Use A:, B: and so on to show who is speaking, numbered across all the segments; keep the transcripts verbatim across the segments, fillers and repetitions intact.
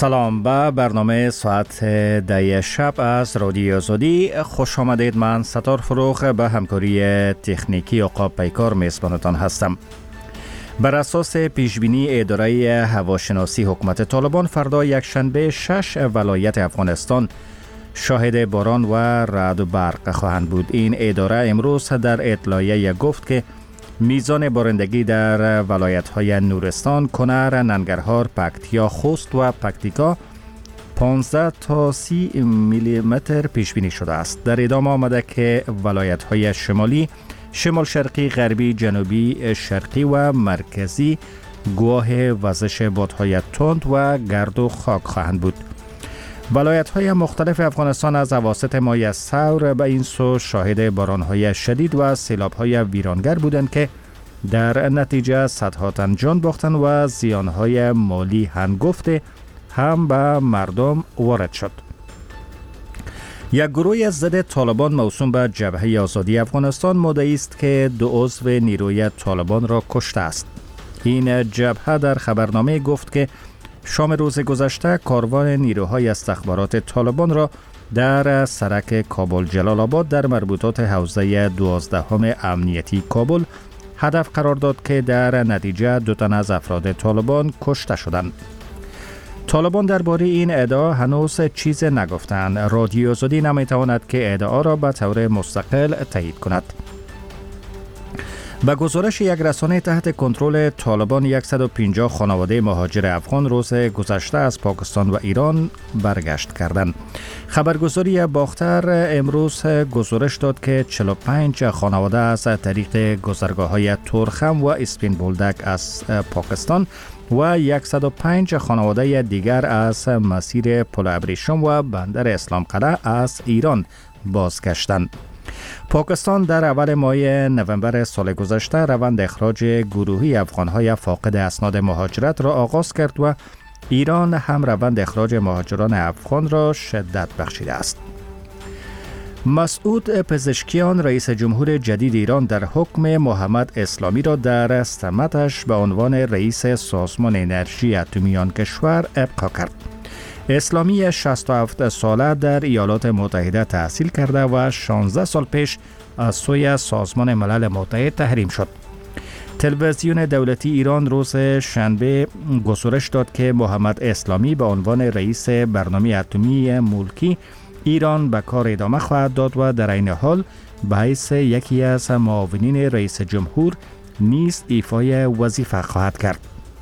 A: سلام به برنامه ساعت ده شب از رادیو آزادی خوش آمدید. من ستار فروخ به همکاری تکنیکی عقاب پیکار میزبانتان هستم. بر اساس پیشبینی اداره هواشناسی حکومت طالبان فردا یکشنبه شش ولایت افغانستان شاهد باران و رعد و برق خواهند بود. این اداره امروز در اطلاعیه گفت که میزان بارندگی در ولایت‌های نورستان، کنر، ننگرهار، پکتیا، خوست و پکتیکا پانزده تا سی میلی متر پیش بینی شده است. در ادامه آمده که ولایت‌های شمالی، شمال شرقی، غربی، جنوبی، شرقی و مرکزی گواه وزش بادهای تند و گرد و خاک خواهند بود. ولایت‌های مختلف افغانستان از اواسط ماه ثور به این سو شاهد باران‌های شدید و سیلاب‌های ویرانگر بودند که در نتیجه صدها تن جان باختند و زیان‌های مالی هنگفت هم به مردم وارد شد. یک گروه ضد طالبان موسوم به جبهه آزادی افغانستان مدعی است که دو عضو نیروی طالبان را کشته است. این جبهه در خبرنامه گفت که شام روز گذشته کاروان نیروهای استخبارات طالبان را در سرک کابل جلال آباد در مربوطات حوزه دوازدهم امنیتی کابل هدف قرار داد که در نتیجه دو تن از افراد طالبان کشته شدند. طالبان درباره این ادعا هنوز چیز نگفتند. رادیو آزادی نمیتواند که ادعا را به طور مستقل تایید کند. به گزارش یک رسانه تحت کنترل طالبان، صد و پنجاه خانواده مهاجر افغان روز گذشته از پاکستان و ایران برگشت کردند. خبرگزاری باختر امروز گزارش داد که چهل و پنج خانواده از طریق گذرگاه‌های تورخم و اسپین بولدک از پاکستان و صد و پنج خانواده دیگر از مسیر پل ابریشم و بندر اسلام قلعه از ایران بازگشتند. پاکستان در اول ماه نوامبر سال گذشته روند اخراج گروهی افغان‌های فاقد اسناد مهاجرت را آغاز کرد و ایران هم روند اخراج مهاجران افغان را شدت بخشیده است. مسعود پزشکیان رئیس جمهور جدید ایران در حکم محمد اسلامی را در سمتش به عنوان رئیس سازمان انرژی اتمی آن کشور ابقا کرد. اسلامی شصت و هفت ساله در ایالات متحده تحصیل کرده و شانزده سال پیش از سوی سازمان ملل متحد تحریم شد. تلویزیون دولتی ایران روز شنبه گزارش داد که محمد اسلامی به عنوان رئیس برنامه اتمی ملکی ایران به کار ادامه خواهد داد و در این حال به حیث یکی از معاونین رئیس جمهور نیز ایفای وظیفه خواهد کرد.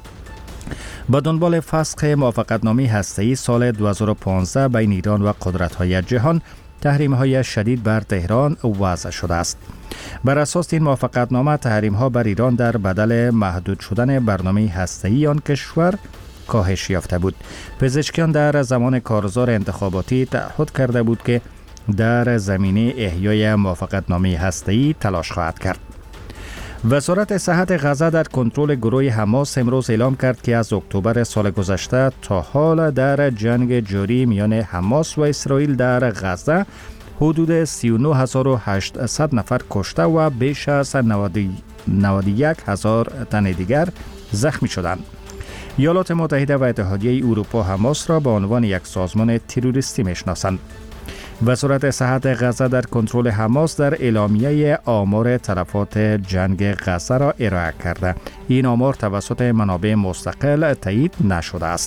A: با دنبال فسخ موافقتنامه هسته‌ای سال دو هزار و پانزده بین ایران و قدرت‌های جهان، تحریم‌های شدید بر تهران وضع شده است. بر اساس این موافقتنامه تحریم‌ها بر ایران در بدل محدود شدن برنامه هسته‌ای آن کشور کاهش یافته بود. پزشکیان در زمان کارزار انتخاباتی تعهد کرده بود که در زمینه احیای موافقتنامه هسته‌ای تلاش خواهد کرد. وزارت صحت غزه در کنترل گروه حماس امروز اعلام کرد که از اکتبر سال گذشته تا حال در جنگ جاری میان حماس و اسرائیل در غزه حدود سی و نه هزار و هشتصد نفر کشته و بیش از نود و یک هزار تن دیگر زخمی شدند. ایالات متحده و اتحادیه اروپا حماس را به عنوان یک سازمان تروریستی میشناسند. وزارت صحت غزه در کنترل حماس در اعلامیه آمار تلفات جنگ غزه را ارائه کرده. این آمار توسط منابع مستقل تایید نشده است.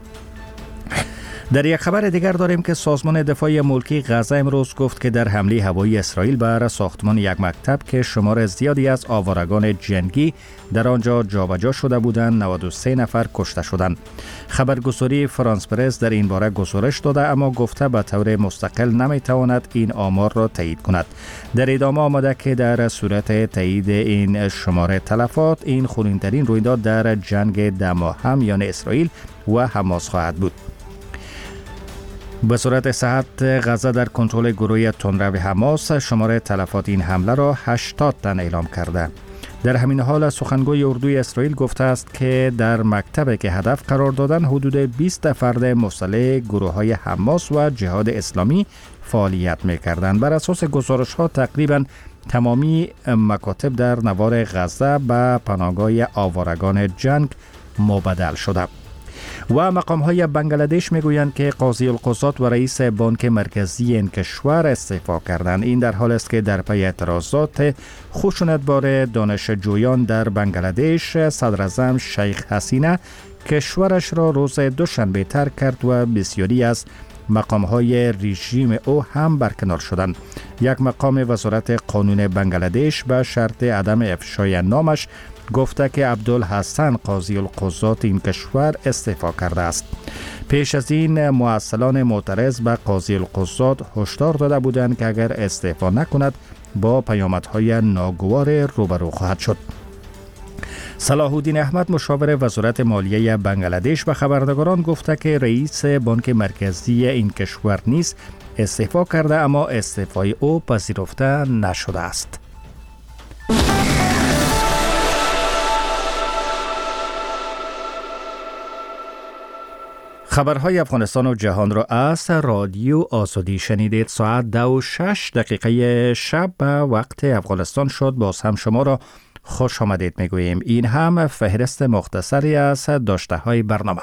A: در یک خبر دیگر داریم که سازمان دفاع ملکی غزه امروز گفت که در حمله هوایی اسرائیل بر ساختمان یک مکتب که شمار زیادی از آوارگان جنگی در آنجا جابجا شده بودند، نود و سه نفر کشته شدند. خبرگزاری فرانس پرس در این باره گزارش داده اما گفته به طور مستقل نمیتواند این آمار را تایید کند. در ادامه آمده که در صورت تایید این شمار تلفات، این خونین‌ترین رویداد در جنگ ده ماهه میان اسرائیل و حماس خواهد بود. وزارت صحت غزه در کنترل گروه تندرو حماس شمار تلفات این حمله را هشتاد تن اعلام کرده. در همین حال سخنگوی اردوی اسرائیل گفته است که در مکتبی که هدف قرار دادن حدود بیست فرد مسلح گروه‌های حماس و جهاد اسلامی فعالیت می‌کردند. بر اساس گزارش‌ها تقریباً تمامی مکاتب در نوار غزه به پناهگاه آوارگان جنگ مبدل شده. و مقام‌های بنگلادش میگویند که قاضی القضات و رئیس بانک مرکزی این کشور استعفا کردند. این در حال است که در پی اعتراضات خشونتبار دانشجویان در بنگلادش، صدر اعظم شیخ حسینه کشورش را روز دوشنبه ترک کرد و بسیاری از مقام‌های رژیم او هم برکنار شدند. یک مقام وزارت قانون بنگلادش به شرط عدم افشای نامش گفته که عبدالحسن قاضی القضات این کشور استعفا کرده است. پیش از این مؤصلان معترض به قاضی القضات هشدار داده بودند که اگر استعفا نکند با پیامدهای ناگوار روبرو خواهد شد. صلاح الدین احمد مشاور وزارت مالیه بنگلادش به خبرنگاران گفته که رئیس بانک مرکزی این کشور نیز استعفا کرده، اما استعفای او پذیرفته نشده است. خبرهای افغانستان و جهان را از رادیو آزادی شنیدید. ساعت دو و شش دقیقه شب به وقت افغانستان شد. باز هم شما را خوش آمدید میگوییم. این هم فهرست مختصری از داشته های برنامه.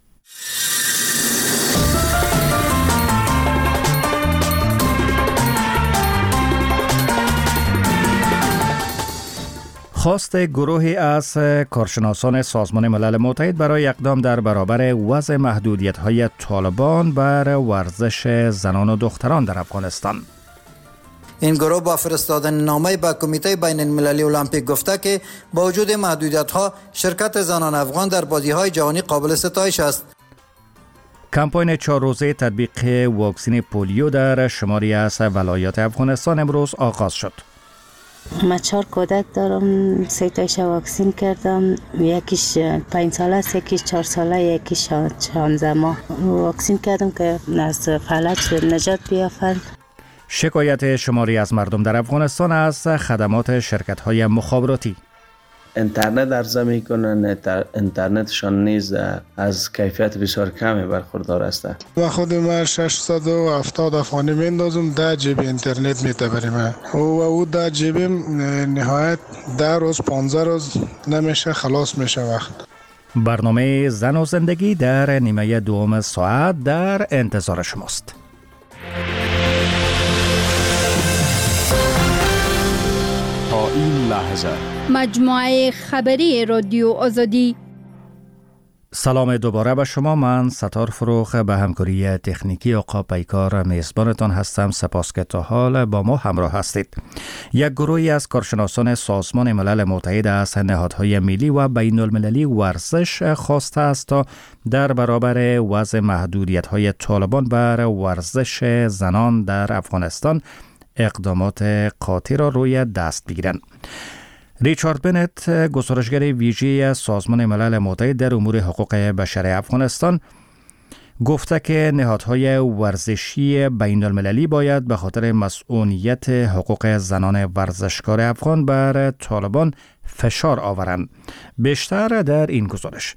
A: خواست گروهی از کارشناسان سازمان ملل متحد برای اقدام در برابر وضع محدودیت‌های طالبان بر ورزش زنان و دختران در افغانستان.
B: این گروه با فرستادن نامه به کمیته بین المللی المپیک گفته که با وجود محدودیت‌ها شرکت زنان افغان در بازی‌های جهانی قابل ستایش است.
A: کمپاین چهار روزه تطبیق واکسن پولیو در شماری از ولایات افغانستان امروز آغاز شد.
C: من چهار کودک دارم، سه تایش واکسین کردم، یکیش پنج ساله است، یکیش چهار ساله، یکیش شانزده ماه. واکسین کردم که از فلج نجات بیافند.
A: شکایت شماری از مردم در افغانستان از خدمات شرکت‌های مخابراتی.
D: اینترنت عرضه میکنن، اینترنتشان نیز از کیفیت بسیار کمی برخوردار است.
E: و خود من ششصد و هفتاد افغانی میندازم، ده جیبی اینترنت میتبریم و او ده جیبی نهایت ده روز پانزده روز نمیشه، خلاص میشه وقت.
A: برنامه زن و زندگی در نیمه دوم ساعت در انتظار شماست.
F: تا این لحظه
G: مجموعه خبری رادیو آزادی.
A: سلام دوباره به شما. من ستار فروخ به همکاری تکنیکی آقا پیکار میزبانتان هستم. سپاس که تا حال با ما همراه هستید. یک گروهی از کارشناسان سازمان ملل متحد از نهادهای ملی و بین المللی ورزش خواسته است تا در برابر وضع محدودیت‌های طالبان بر ورزش زنان در افغانستان اقدامات قاطع را روی دست بگیرند. ریچارد بنت، گزارشگر ویژه سازمان ملل متحد در امور حقوق بشر افغانستان، گفته که نهادهای ورزشی بین المللی باید به خاطر مسئولیت حقوق زنان ورزشکار افغان بر طالبان فشار آورند. بیشتر در این گزارش.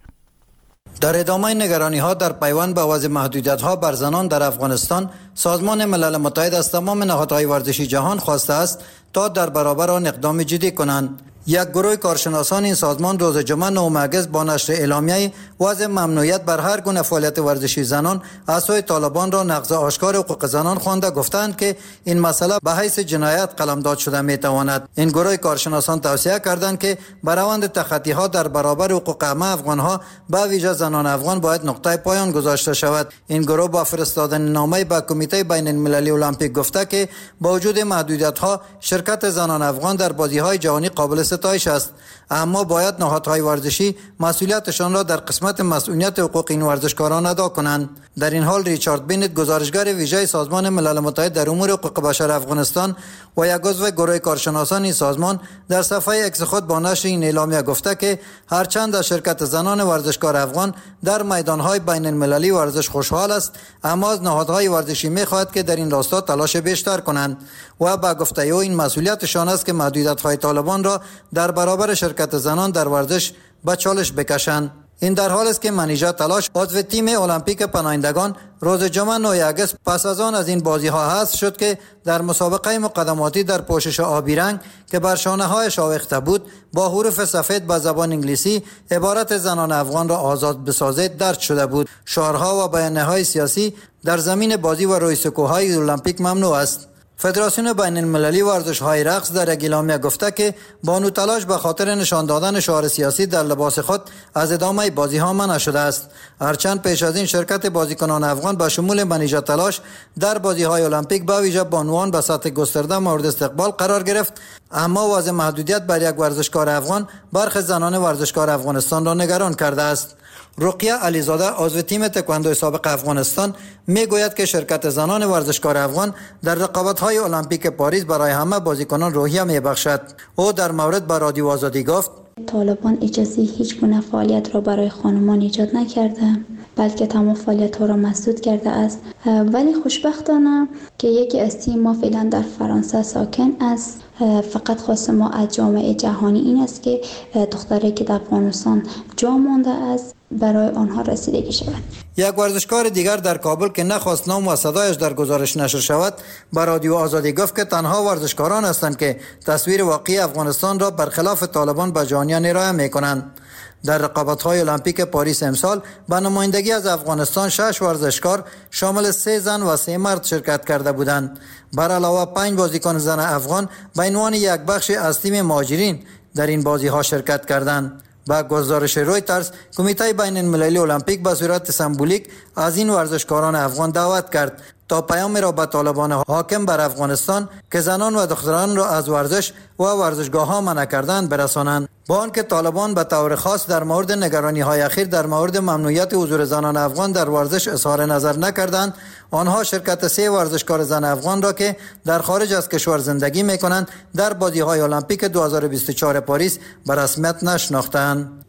B: در ادامه نگرانی ها در پیوند به وضع محدودیت ها بر زنان در افغانستان، سازمان ملل متحد از تمام نهادهای ورزشی جهان خواسته است تا در برابر آن اقدام جدی کنند. یک گروه کارشناسان این سازمان روز جمعه نهم اگست با نشر اعلامیه وضع ممنوعیت بر هر گونه فعالیت ورزشی زنان از سوی طالبان را نقض آشکار حقوق زنان خوانده گفتند که این مسئله به حیث جنایت قلمداد شده می تواند. این گروه کارشناسان توصیه کردند که بر روند تخطی ها در برابر حقوق همه افغان ها به ویژه زنان افغان باید نقطه پایان گذاشته شود. این گروه با فرستادن نامه به کمیته بین المللی المپیک گفته که با وجود محدودیت ها شرکت زنان افغان در بازی های جهانی قابل ستایش است، اما باید نهادهای ورزشی مسئولیتشان را در قسمت مسئولیت حقوق این ورزشکاران ادا کنند. در این حال ریچارد بنت، گزارشگر ویژه سازمان ملل متحد در امور حقوق بشر افغانستان و یک عضو گروه کارشناسان این سازمان، در صفحه اکس خود با نشر این اعلامیه گفته که هرچند از شرکت زنان ورزشکار افغان در میدانهای بین المللی ورزش خوشحال است، اما از نهادهای ورزشی می‌خواهد که در این راستا تلاش بیشتر کنند و با گفته او این مسئولیتشان است که محدودیت‌های طالبان را در برابر شرکت زنان در ورزش به چالش بکشند. این در حال است که منیژه تلاش عضو تیم المپیک پناهندگان روز جمعه نه اگست پس از آن از این بازی ها حذف شد که در مسابقه مقدماتی در پوشش آبی رنگ که بر شانه هایش آویخته بود با حروف سفید به زبان انگلیسی عبارت زنان افغان را آزاد بسازید درج شده بود. شعارها و بیانیه‌های سیاسی در زمین بازی و روی سکوهای المپیک ممنوع است. فدراسیون بین المللی ورزش های رقص در اعلامیه گفته که بانو تلاش به خاطر نشان دادن شعار سیاسی در لباس خود از ادامه بازی ها منع شده است. هرچند پیش از این شرکت بازیکنان افغان به شمول منیژه تلاش در بازی های المپیک به ویژه بانوان به سطح گسترده مورد استقبال قرار گرفت، اما وضع محدودیت بر یک ورزشکار افغان برخی زنان ورزشکار افغانستان را نگران کرده است. رقیه علیزاده عضو تیم تکواندو سابق افغانستان میگوید که شرکت زنان ورزشکار افغان در رقابت‌های المپیک پاریس برای همه بازیکنان روحیه میبخشد. او در مورد به رادیو آزادی گفت:
H: طالبان اجازه هیچ گونه فعالیت را برای خانمان ایجاد نکرده، بلکه تمام فعالیت ها را مسدود کرده است. ولی خوشبختانه که یکی از تیم ما فعلا در فرانسه ساکن است. فقط خواست ما از جامعه جهانی این است که دختری که در افغانستان جا مانده است برای آنها رسیدگی شود.
B: یک ورزشکار دیگر در کابل که نخواست نام و صدایش در گزارش نشر شود به رادیو آزادی گفت که تنها ورزشکاران هستند که تصویر واقعی افغانستان را برخلاف طالبان به جهانیان ارائه می‌کنند. در رقابت‌های المپیک پاریس امسال به نمایندگی از افغانستان شش ورزشکار شامل سه زن و سه مرد شرکت کرده بودند. بر علاوه پنج بازیکن زن افغان به عنوان یک بخش از تیم مهاجرین در این بازی‌ها شرکت کردند. با گزارش رویترز، کمیته بین المللی المپیک به صورت سمبولیک از این ورزشکاران افغان دعوت کرد تا پیام را به طالبان حاکم بر افغانستان که زنان و دختران را از ورزش و ورزشگاه‌ها منع کردند برسانند. با آنکه طالبان به طور خاص در مورد نگرانی‌های اخیر در مورد ممنوعیت حضور زنان افغان در ورزش اظهار نظر نکردند، آنها شرکت سه ورزشکار زن افغان را که در خارج از کشور زندگی می‌کنند در بازی‌های المپیک دو هزار و بیست و چهار پاریس به رسمیت نشناختند.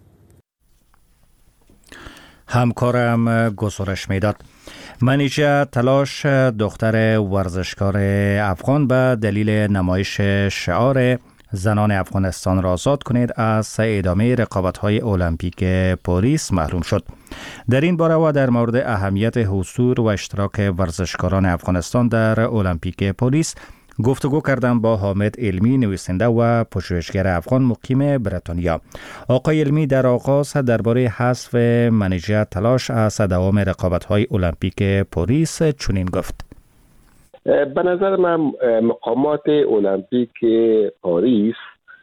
A: همکارم گزارش میداد. منیژه تلاش دختر ورزشکار افغان به دلیل نمایش شعار زنان افغانستان را آزاد کنید از ادامه رقابت‌های المپیک پاریس محروم شد. در این باره و در مورد اهمیت حضور و اشتراک ورزشکاران افغانستان در المپیک پاریس گفتگو کردم با حامد علمی، نویسنده و پژوهشگر افغان مقیم بریتانیا. آقای علمی در آغاز درباره حذف منیژه تلاش از دوام رقابت‌های المپیک پاریس چنین گفت:
I: به نظر من مقامات المپیک پاریس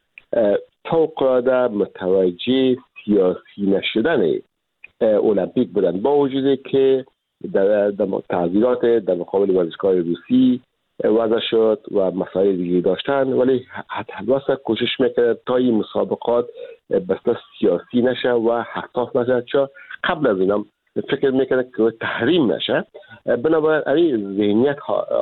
I: فوق‌العاده متوجه سیاسی نشدن المپیک بودند، با وجودی که در تعذیرات در مقابل ورزشکار روسی وضع شد و مسائل دیگه داشتن، ولی حتی کوشش میکرد تا این مسابقات بسته سیاسی نشه و حساس نشه، چون قبل از اینم فکر میکنه که تحریم نشه. بنابراین ذهنیت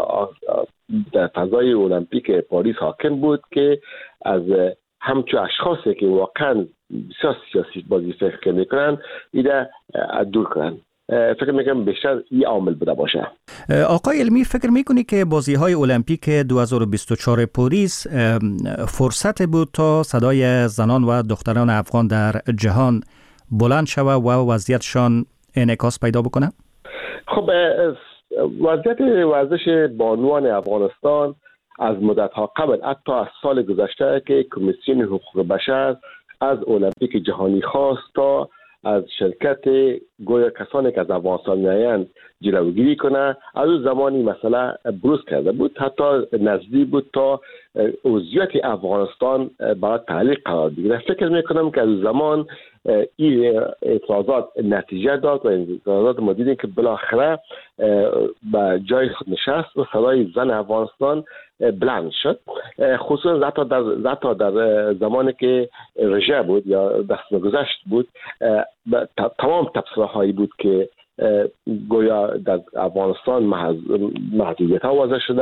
I: در فضای المپیک پاریس حاکم بود که از همچون اشخاصی که واقعا بسیار سیاسی بازی فکر میکنن ایده دور کنن. فکر میکنم بیشتر این عامل بوده باشه.
A: آقای علمی، فکر میکنی که بازی های المپیک دو هزار و بیست و چهار پاریس فرصت بود تا صدای زنان و دختران افغان در جهان بلند شود و وضعیتشان انعکاس پیدا بکنه؟
I: خب وضعیت ورزش بانوان افغانستان از مدت‌ها قبل، حتی از سال گذشته که کمیسیون حقوق بشر از المپیک جهانی خواست تا از شرکت گویا کسانی که از افغانستان میآیند جلوگیری کنه. از اون زمانی مسئله بروز کرده بود، حتی نزدیک بود تا عضویت افغانستان برای تعلیق قرار بگیره. فکر میکنم که از زمان این اعتراضات نتیجه داد و اعتراضات ما دیدیم که بالاخره به جای خود نشست و صدای زن افغانستان بلند شد، خصوصا حتی در, حتی در زمانی که رژه بود یا دست گذشت بود. تمام تبصره هایی بود که گویا در افغانستان محدودیت ها وضع شده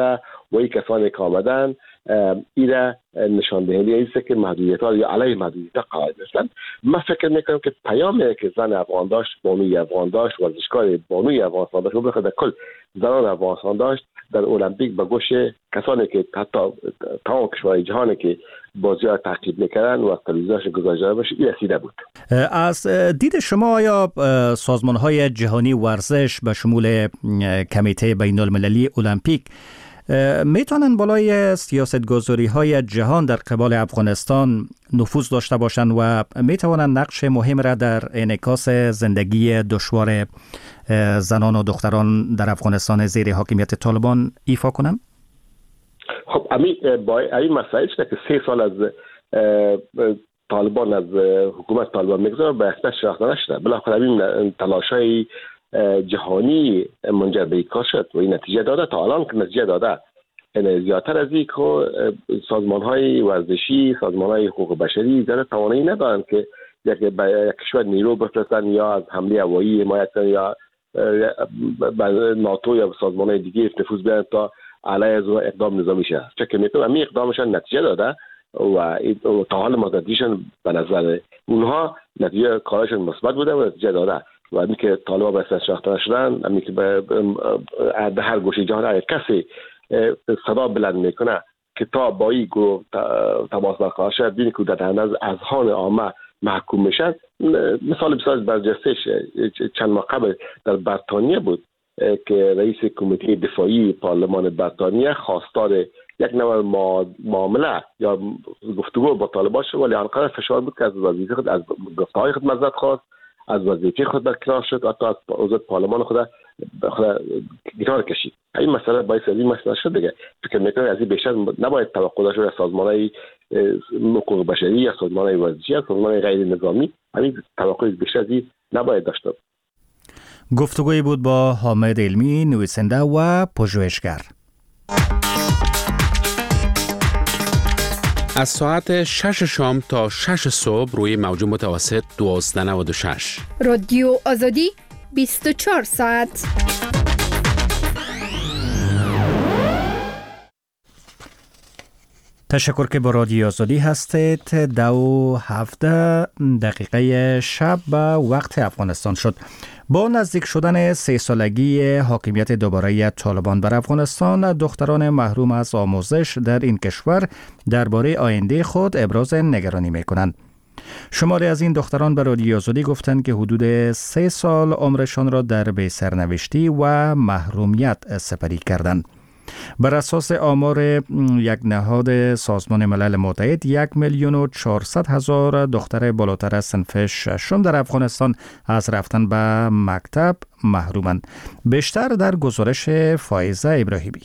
I: و این کسانی که آمدن ایره نشان دهنده است که محدودیت ها یا علیه محدودیت ها قائل هستند. من فکر میکنم که پیامی که زن افغان داشت، بانوی افغان داشت، ورزشکار بانوی افغانستان داشت و بخاطر کل زنان افغانستان داشت در المپیک به گوش کسانی که حتی تمام کشورهای جهانی که بازی ها تعقیب میکردن و تلویزیونش گذاشته باشه این رسیده بود.
A: از دید شما آیا سازمان های جهانی ورزش به شمول کمیته بین المللی المپیک میتونن بالای سیاستگذاری های جهان در قبال افغانستان نفوذ داشته باشند و میتوانند نقش مهم را در انعکاس زندگی دشوار زنان و دختران در افغانستان زیر حاکمیت طالبان ایفا کنند؟
I: خب امی با این مسائل که سه سال از طالبان از حکومت طالبان میگذاره به احتمال شناخته نشده. بالاخره این تلاش‌های جهانی منجر به کار شد و این نتیجه داده. تا الان که نتیجه داده این زیادتر از این که سازمان‌های ورزشی، سازمان‌های حقوق بشری در توانایی ندارند که یک به یک کشور نیرو بفرستن یا از حمله هوایی حمایت کنن یا ناتو یا سازمان‌های دیگه نفوذ بیارن تا علیه از اقدام نظامی شه. فکر می‌کنم این اقدامشان نتیجه داده و تا حال مدتیشون به نظر اونها نتیجه کارشون مثبت بوده و نتیجه داده. و اینکه که طالبان به اساس شناخته نشدن، همین که به هر گوشه جهان اگر کسی صدا بلند میکنه که تا با این گروه تماس برقرار شد ببینید که در از اذهان عامه محکوم میشن. مثال بسیار برجسته چند ماه قبل در بریتانیا بود که رئیس کمیته دفاعی پارلمان بریتانیا خواستار یک نوع معامله یا گفتگو با طالبان شد، ولی آنقدر فشار بود که از وظیفه خود از گفته‌های خود معذرت خواست، از وظیفه خود برکنار شد، حتی از عضو پارلمان خود خود کنار کشید. این مسئله باعث از این مسئله شد دیگه. فکر می‌کنم از این بیشتر نباید توقع داشت از سازمان‌های حقوق بشری یا سازمان‌های ورزشی یا سازمان‌های غیر نظامی. همین توقع بیشتر از این نباید داشت.
A: گفتگویی بود با حامد علمی، نویسنده و پژوهشگر.
J: از ساعت شش شام تا شش صبح روی موج متوسط دوازده و نود و شش.
G: رادیو آزادی بیست و چهار ساعت.
A: تشکر که با رادیو آزادی هستید. دو هفته دقیقه شب به وقت افغانستان شد. با نزدیک شدن سه سالگی حاکمیت دوباره طالبان بر افغانستان، دختران محروم از آموزش در این کشور درباره آینده خود ابراز نگرانی می‌کنند. شماری از این دختران به رادیو آزادی گفتند که حدود سه سال عمرشان را در بی سرنوشتی و محرومیت سپری کردند. بر اساس آمار یک نهاد سازمان ملل متحد، یک میلیون و چهارصد هزار دختر بالاتر از صنف ششم در افغانستان از رفتن به مکتب محرومند. بیشتر در گزارش فائزه ابراهیمی.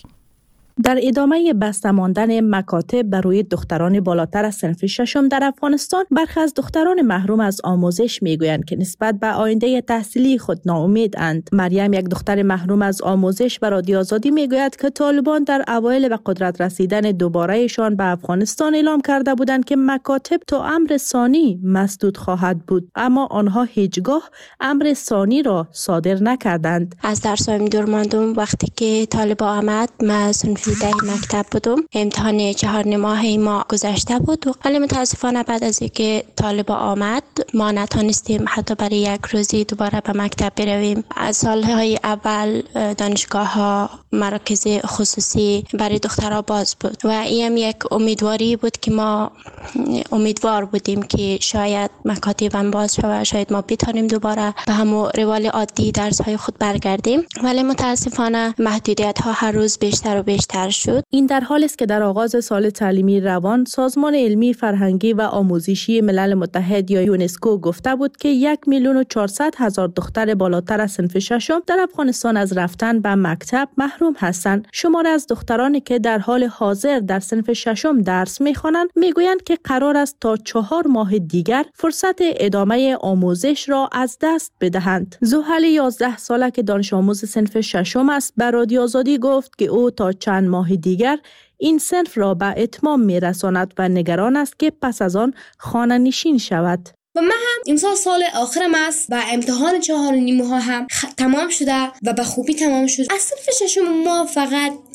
K: در ادامه بسته ماندن مکاتب بر روی دختران بالاتر از صنف ششم در افغانستان، برخی از دختران محروم از آموزش میگویند که نسبت به آینده تحصیلی خود ناامیداند. مریم، یک دختر محروم از آموزش، به رادیو آزادی میگوید که طالبان در اوایل به قدرت رسیدن دوبارهشان به افغانستان اعلام کرده بودند که مکاتب تا امر ثانی مسدود خواهد بود، اما آنها هیچگاه امر ثانی را صادر نکردند.
L: از درس‌هایم دور ماندم. وقتی که طالبان آمد ما صنف ده مکتب بودم، امتحان چهار ماهه ما گذشته بود، ولی متاسفانه بعد از اینکه طالبان آمد ما نتونستیم حتی برای یک روزی دوباره به مکتب برویم. از سالهای اول دانشگاه ها، مراکز خصوصی برای دخترها باز بود و این یک امیدواری بود که ما امیدوار بودیم که شاید مکاتب هم باز شود، شاید ما بتونیم دوباره به همون روال عادی درس های خود برگردیم، ولی متاسفانه محدودیت ها هر روز بیشتر و بیشتر شد.
K: این در حالی است که در آغاز سال تعلیمی روان سازمان علمی، فرهنگی و آموزشی ملل متحد یا یونسکو گفته بود که یک میلیون و چهارصد هزار دختر بالاتر از صنف ششم در افغانستان از رفتن به مکتب محروم هستند. شماری از دخترانی که در حال حاضر در صنف ششم درس می‌خوانند میگویند که قرار است تا چهار ماه دیگر فرصت ادامه آموزش را از دست بدهند. زحل یازده ساله که دانش آموز صنف ششم است به رادیو آزادی گفت که او تا چند ماه دیگر این صنف را به اتمام میرساند و نگران است که پس از آن خانه نشین شود.
M: و من هم امسال سال آخرم است و امتحان چهار نیمه ها هم خ... تمام شده و به خوبی تمام شد. از صنف ششم ما فقط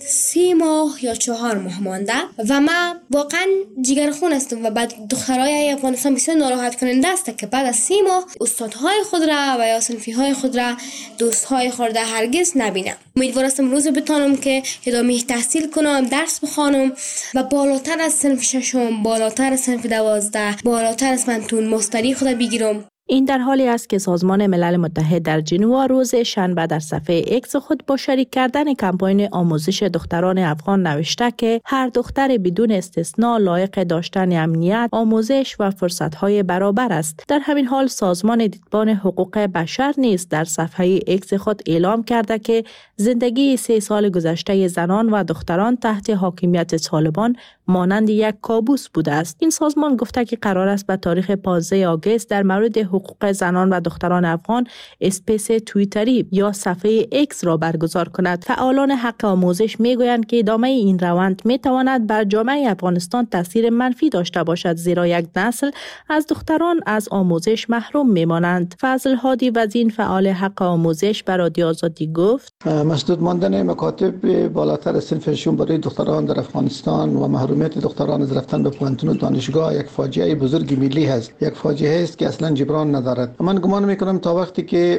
M: سی ماه یا چهار ماه مانده و من واقعا جگرخون هستم و بعد دخترای افغانستان بسیار ناراحت کننده است که بعد از سی ماه استادهای خود را و یا صنفی های خود را دوستهای خود را هرگز نبینم. امیدوار هستم روز بتانم که ادامه تحصیل کنم، درس بخوانم و بالاتر از صنف ششم، بالاتر از صنف دوازده، بالاتر از منتون مستری خود بگیرم.
K: این در حالی است که سازمان ملل متحد در ژنوا روز شنبه در صفحه اکس خود با شریک کردن کمپاین آموزش دختران افغان نوشته که هر دختر بدون استثناء لایق داشتن امنیت، آموزش و فرصت‌های برابر است. در همین حال سازمان دیدبان حقوق بشر نیز در صفحه اکس خود اعلام کرده که زندگی سه سال گذشته زنان و دختران تحت حاکمیت طالبان مانند یک کابوس بوده است. این سازمان گفته که قرار است به تاریخ پانزده آگوست در مورد حقوق زنان و دختران افغان اسپیس توییتری یا صفحه اکس را برگزار کند. فعالان حق آموزش میگویند که ادامه این روند میتواند بر جامعه افغانستان تاثیر منفی داشته باشد، زیرا یک نسل از دختران از آموزش محروم میمانند. فضل هادی وزین فعال حق آموزش به رادیو آزادی گفت:
N: مسدود ماندن مکاتب بالاتر صنف ششم برای دختران در افغانستان و محرومیت دختران از رفتن به پوهنتون و دانشگاه یک فاجعه بزرگ ملی است. یک فاجعه است که اصلا جبران ندارد. من گمان میکنم تا وقتی که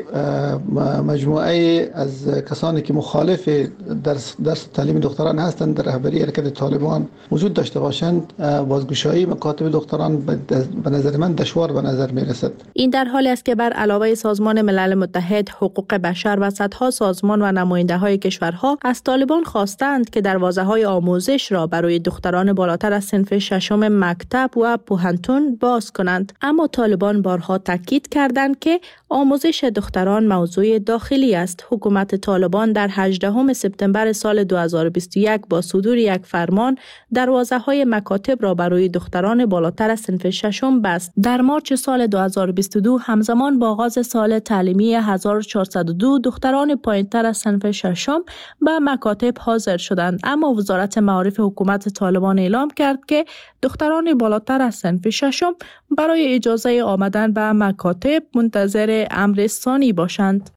N: مجموعه از کسانی که مخالف درس درس تعلیم دختران هستند در رهبری حرکت طالبان وجود داشته باشند، بازگشایی مکاتب دختران به نظر من دشوار به نظر میرسد.
K: این در حالی است که بر علاوه سازمان ملل متحد، حقوق بشر و صدها سازمان و نماینده های کشورها از طالبان خواستند که دروازه های آموزش را برای دختران بالاتر از صنف ششم مکتب و پوهنتون باز کنند، اما طالبان بارها تاکید کردند که آموزش دختران موضوع داخلی است. حکومت طالبان در هجدهم سپتامبر سال دو هزار و بیست و یک با صدور یک فرمان دروازه های مکاتب را برای دختران بالاتر از صنف ششم بست. در مارچ سال دو هزار و بیست و دو همزمان با آغاز سال تعلیمی هزار و چهارصد و دو دختران پایینتر از صنف ششم به مکاتب حاضر شدند، اما وزارت معارف حکومت طالبان اعلام کرد که دختران بالاتر از صنف ششم برای اجازه آمدن به مکاتب منتظر امر ثانی باشند.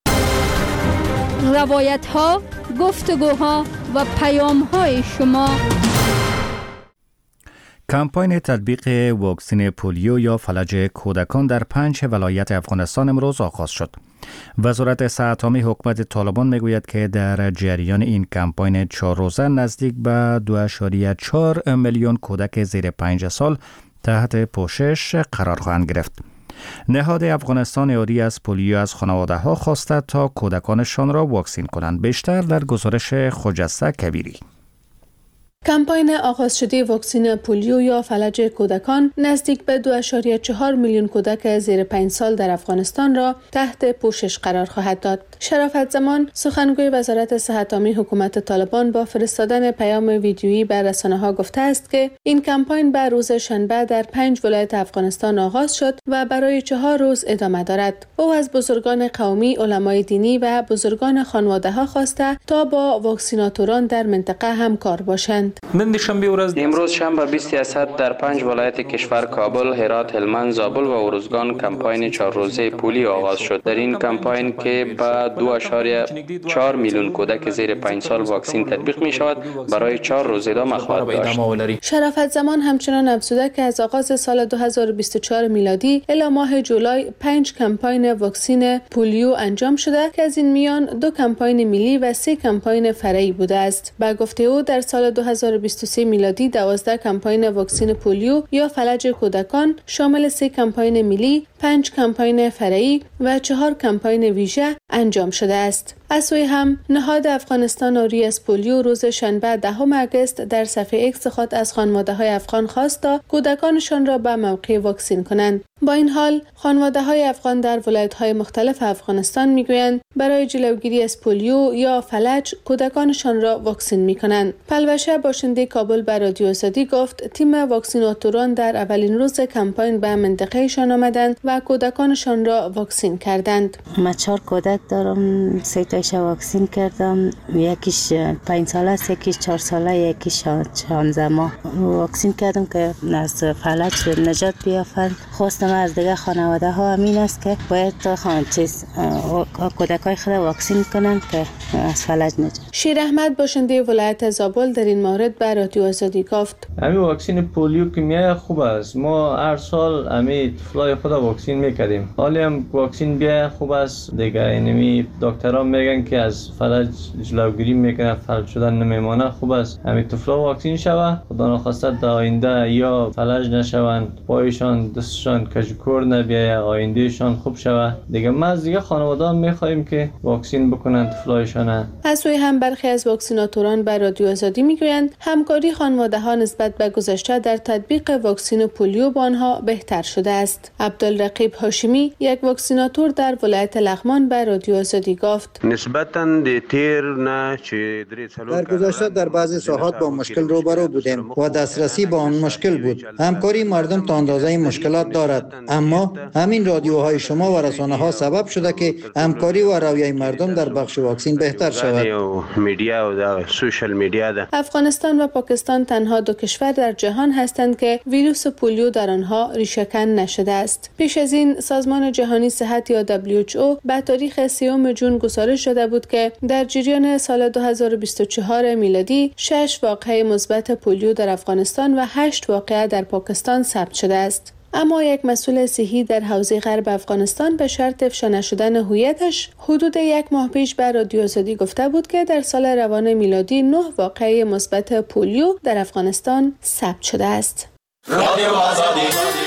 G: روایت ها، گفتگوها و پیام های شما.
A: کمپاین تطبیق واکسن پولیو یا فلج کودکان در پنج ولایت افغانستان امروز آغاز شد. وزارت صحت عامه حکومت طالبان میگوید که در جریان این کمپاین چهار روزه نزدیک به دو ممیز چهار میلیون کودک زیر پنج سال تحت پوشش قرار خواهند گرفت. نهاد افغانستان یاری از پولیو از خانواده ها خواسته تا کودکانشان را واکسین کنند. بیشتر در گزارش خجسته کبیری.
K: کمپاین آغاز شده واکسن پولیو یا فلج کودکان نزدیک به دو ممیز چهار میلیون کودک زیر پنج سال در افغانستان را تحت پوشش قرار خواهد داد. شرافت زمان سخنگوی وزارت صحت عامه حکومت طالبان با فرستادن پیام ویدیویی به رسانه‌ها گفته است که این کمپاین به روز شنبه در پنج ولایت افغانستان آغاز شد و برای چهار روز ادامه دارد. او از بزرگان قومی، علمای دینی و بزرگان خانواده‌ها خواسته تا با واکسیناتوران در منطقه همکار باشند.
O: امروز شنبه بیست اسد در پنج ولایت کشور کابل، هرات، هلمند، زابل و ارزگان کمپاین چهار روزه پولیو آغاز شد. در این کمپاین که به دو ممیز چهار میلیون کودک زیر پنج سال واکسن تطبیق می شود برای چهار روز ادامه خواهد داشت.
K: شرافت زمان همچنان افزوده که از آغاز سال دو هزار و بیست و چهار میلادی الی ماه جولای پنج کمپاین واکسن پولیو انجام شده که از این میان دو کمپاین ملی و سه کمپاین فرعی بوده است. با گفته او در سال دو هزار و بیست و سه میلادی دوازده کمپاین واکسن پولیو یا فلج کودکان شامل سه کمپاین ملی، پنج کمپاین فرعی و چهار کمپاین ویژه انجام شده است. از سوی هم نهاد افغانستان یاری از پولیو روز شنبه دهم آگوست در صفحه اکس خود از خانواده‌های افغان خواست تا کودکانشان را به موقع واکسین کنند. با این حال خانواده‌های افغان در ولایت‌های مختلف افغانستان می‌گویند برای جلوگیری از پولیو یا فلج کودکانشان را واکسین می‌کنند. پلوشه باشنده کابل به رادیو آزادی گفت تیم واکسیناتوران در اولین روز کمپاین به منطقه‌شان آمدند و کودکانشان را واکسین کردند.
C: من چهار کودک دارم، سه تایش واکسین کردم، یکیش پنج ساله است، یکیش چهار ساله، یکیش شانزده ماه. واکسین کردم که از فلج نجات بیافند. خواستم از دیگه خانواده ها همین است که باید خان چیز کودکای خود واکسین کنن که از فلج نجات.
K: شیر احمد باشنده ولایت زابل در این مورد به رادیو آزادی گفت
P: همین واکسن پولیو که میای خوب است. ما هر سال همین طفلای خود واکسین میکردیم. حالی هم واکسن بیا خوب است دیگه. اینمی دکترها میگن که از فلج جلوگیری میکنه، فلج شدن نمیمانه. خوب است همین طفلا واکسین شوه، خدا نخواسته در آینده یا فلج نشوند، پایشان دستشان کجکور نبیه، آیندهشان خوب شوه دیگه. ما از دیگه خانواده میخواهیم که واکسین بکنن طفلایشان.
K: از سوی هم برخی از واکسیناتوران به رادیو آزادی میگویند همکاری خانواده ها نسبت به گذشته در تطبیق واکسن پولیو با آنها بهتر شده است. عبدالرقیب هاشمی یک واکسیناتور در ولایت لغمان به رادیو آزادی گفت
Q: نسبتاً د تیر نه چې
B: در گذشته در بعضی ساحات با مشکل روبرو بودیم و دسترسی با آن مشکل بود. همکاری مردم تا اندازه مشکلات دارد، اما همین رادیوهای شما و رسانه ها سبب شده که همکاری و رویه مردم در بخش واکسین بهتر شود.
Q: میډیا او سوشل میډیا ده.
K: افغانستان و پاکستان تنها دو کشور در جهان هستند که ویروس پولیو در آنها ریشه‌کن نشده است. پیش از این سازمان جهانی صحت یا دبلیو اچ او به تاریخ سیوم جون گزارش داده بود که در جریان سال دو هزار و بیست و چهار میلادی شش واقعه مثبت پولیو در افغانستان و هشت واقعه در پاکستان ثبت شده است. اما یک مسئول صحی در حوزه غرب افغانستان به شرط افشا نشدن هویتش حدود یک ماه پیش به رادیو آزادی گفته بود که در سال روان میلادی نه واقعه مثبت پولیو در افغانستان ثبت شده است. رادیو آزادی.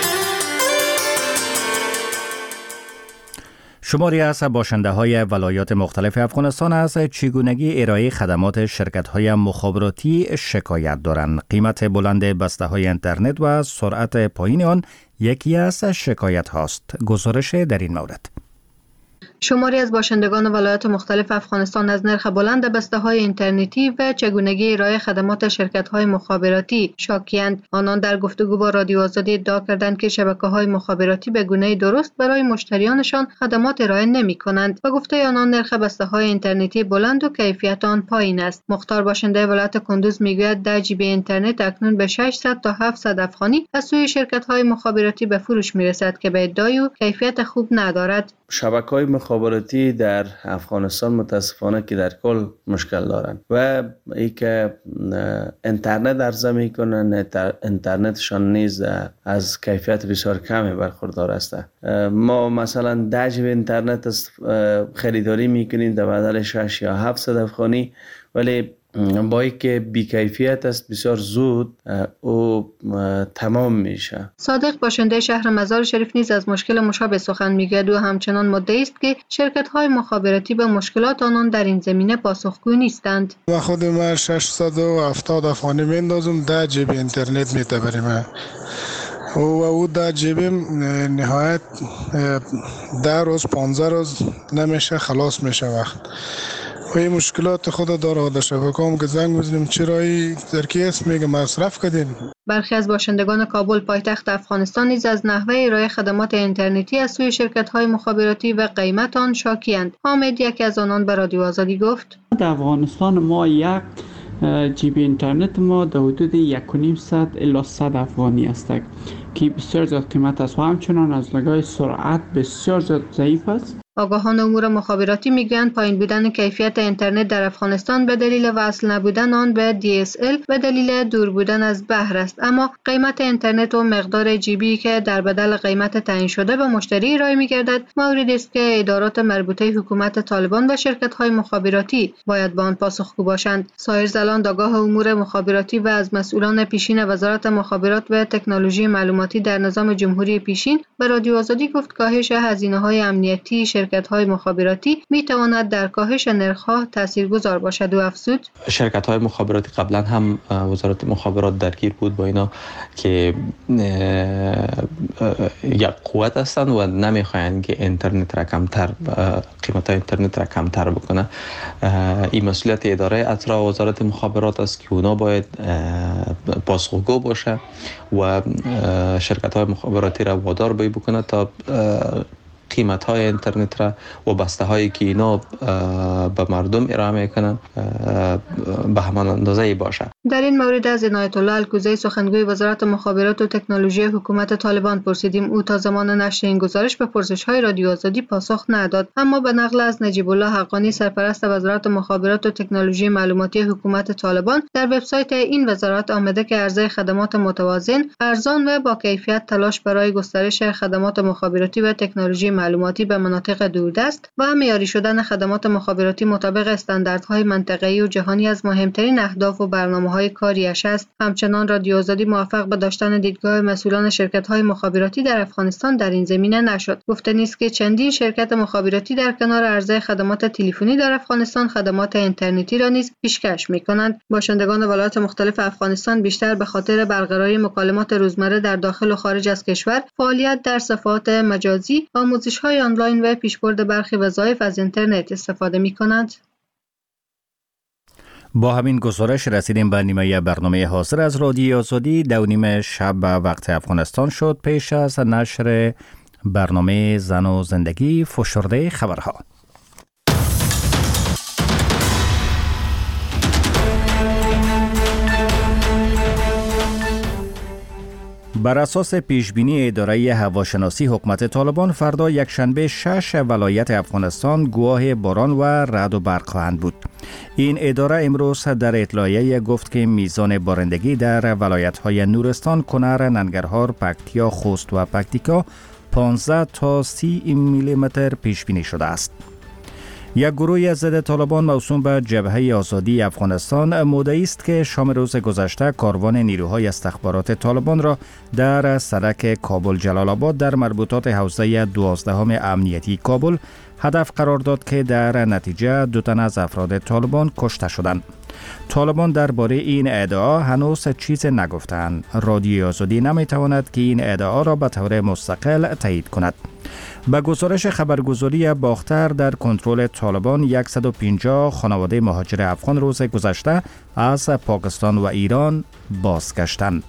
A: شماری از باشنده های ولایات مختلف افغانستان از چگونگی ارائه خدمات شرکت های مخابراتی شکایت دارند. قیمت بلند بسته های اینترنت و سرعت پایین آن یکی از شکایت هاست. گزارش در این مورد.
R: شماری از باشندگان ولایات مختلف افغانستان از نرخ بلند بسته‌های اینترنتی و چگونگی ارائه خدمات شرکت‌های مخابراتی شاکی‌اند. آنان در گفتگو با رادیو آزادی ادعا کردند که شبکه‌های مخابراتی به گونه درست برای مشتریانشان خدمات ارائه نمی‌کنند و گفته آنان نرخ بسته‌های اینترنتی بلند و کیفیت آن پایین است. مختار باشنده ولایت کندوز میگوید ده جی بی اینترنت اکنون به ششصد تا هفتصد افغانی از سوی شرکت‌های مخابراتی به فروش می‌رسد که به ادعای او کیفیت خوب ندارد.
D: شبکه‌های مخابراتی در افغانستان متاسفانه که در کل مشکل دارند و ای که اینترنت عرضه میکنن، اینترنتشان نیز از کیفیت بسیار کمی برخوردار است. ما مثلا ده جی بی اینترنت خریداری میکنیم در بدل شش یا هفتصد افغانی، ولی با اینکه بی‌کیفیت است بسیار زود او تمام میشه.
R: صادق باشنده شهر مزار شریف نیز از مشکل مشابه سخن میگوید و همچنان مدعی است که شرکت‌های مخابراتی به مشکلات آنان در این زمینه پاسخگو نیستند.
E: و خود ما ششصد و هفتاد افغانی میندازم ده جی بی اینترنت میتبریم و او ده جی بی نهایت ده روز پانزده روز نمیشه خلاص میشه وقت. و این مشکلات خود داره. در شبکه‌ام که زنگ میزنیم چرا این ترکیه است میگه مصرف کردین.
R: برخی از باشندگان کابل پایتخت افغانستان نیز از نحوه ارائه خدمات اینترنتی از سوی شرکت‌های مخابراتی و قیمت آن شاکی‌اند. حامد یکی از آنان به رادیو آزادی گفت
S: در افغانستان ما یک جی بی اینترنت ما در حدود یک و نیم صد الی صد افغانی است که بسیار زیاد قیمت است و همچنان از نگاه سرعت بسیار زیاد ضعیف است.
R: آگاهان امور مخابراتی میگویند پایین بودن کیفیت اینترنت در افغانستان به دلیل وصل نبودن آن به دی اس ال و دلیل دور بودن از بحر است، اما قیمت اینترنت و مقدار جی بی که در بدل قیمت تعیین شده به مشتری ارائه می‌گردد موردی است که ادارات مربوطه حکومت طالبان و شرکت‌های مخابراتی باید به آن پاسخگو باشند. سایر زلان آگاه امور مخابراتی و از مسئولان پیشین وزارت مخابرات و تکنولوژی معلوماتی در نظام جمهوری پیشین به رادیو آزادی گفت کاهش هزینه‌های امنیتی شرکت‌های مخابراتی می‌تواند در کاهش نرخ‌ها تاثیرگذار باشد و افزود
T: شرکت‌های مخابراتی قبلا هم وزارت مخابرات درگیر بود با اینا که یک قوت هستند و نمی‌خواهند که اینترنت را کمتر قیمت اینترنت را کمتر بکنه. این مسئولیت اداره اطراف وزارت مخابرات است که اونا باید پاسخگو باشه و شرکت‌های مخابراتی را وادار بکنه تا قیمت های اینترنت را و بسته هایی که اینا به مردم ارائه میکنن به همان اندازه باشه.
R: در این مورد از عنایت الله الکوزی سخنگوی وزارت مخابرات و تکنولوژی حکومت طالبان پرسیدیم. او تا زمان نشر این گزارش به پرسش های رادیو آزادی پاسخ نداد، اما به نقل از نجیب الله حقانی سرپرست وزارت مخابرات و تکنولوژی معلوماتی حکومت طالبان در وبسایت این وزارت آمده که عرضه خدمات متوازن، ارزان و با کیفیت تلاش برای گسترش خدمات مخابراتی و تکنولوژی معلوماتی به مناطق دوردست و معیاری شدن خدمات مخابراتی مطابق استانداردهای منطقه‌ای و جهانی از مهمترین اهداف و برنامه‌های کاریش است. همچنان رادیو آزادی موفق به داشتن دیدگاه مسئولان شرکت‌های مخابراتی در افغانستان در این زمینه نشد. گفته نیست که چندین شرکت مخابراتی در کنار عرضه خدمات تلفنی در افغانستان خدمات اینترنتی را نیز پیشکش می‌کنند. باشندگان ولایات مختلف افغانستان بیشتر به خاطر برقراری مکالمات روزمره در داخل و خارج از کشور، فعالیت در صفحات مجازی، آموزش‌های آنلاین و پیشبرد برخی وظایف از اینترنت استفاده می‌کنند.
A: با همین گزارش رسیدیم به نیمه برنامه حاضر از رادیو آزادی. دو نیم شب به وقت افغانستان شد. پیش از نشر برنامه زن و زندگی فشرده خبرها. بر اساس پیشبینی اداره هواشناسی حکومت طالبان، فردا یکشنبه شش ولایت افغانستان گواه باران و رعد و برق خواهند بود. این اداره امروز در اطلاعیه گفت که میزان بارندگی در ولایت‌های نورستان، کنر، ننگرهار، پکتیا، خوست و پکتیکا پانزده تا سی میلیمتر پیش بینی شده است. یک گروه ضد طالبان موسوم به جبهه آزادی افغانستان مدعی است که شام روز گذشته کاروان نیروهای استخبارات طالبان را در سرک کابل جلال آباد در مربوطات حوزه دوازدهم امنیتی کابل هدف قرار داد که در نتیجه دو تن از افراد طالبان کشته شدند. طالبان درباره این ادعا هنوز چیز نگفتند. رادیو آزادی نمیتواند که این ادعا را به طور مستقل تایید کند. به گزارش خبرگزاری باختر، در کنترل طالبان صد و پنجاه خانواده مهاجر افغان روز گذشته از پاکستان و ایران بازگشتند.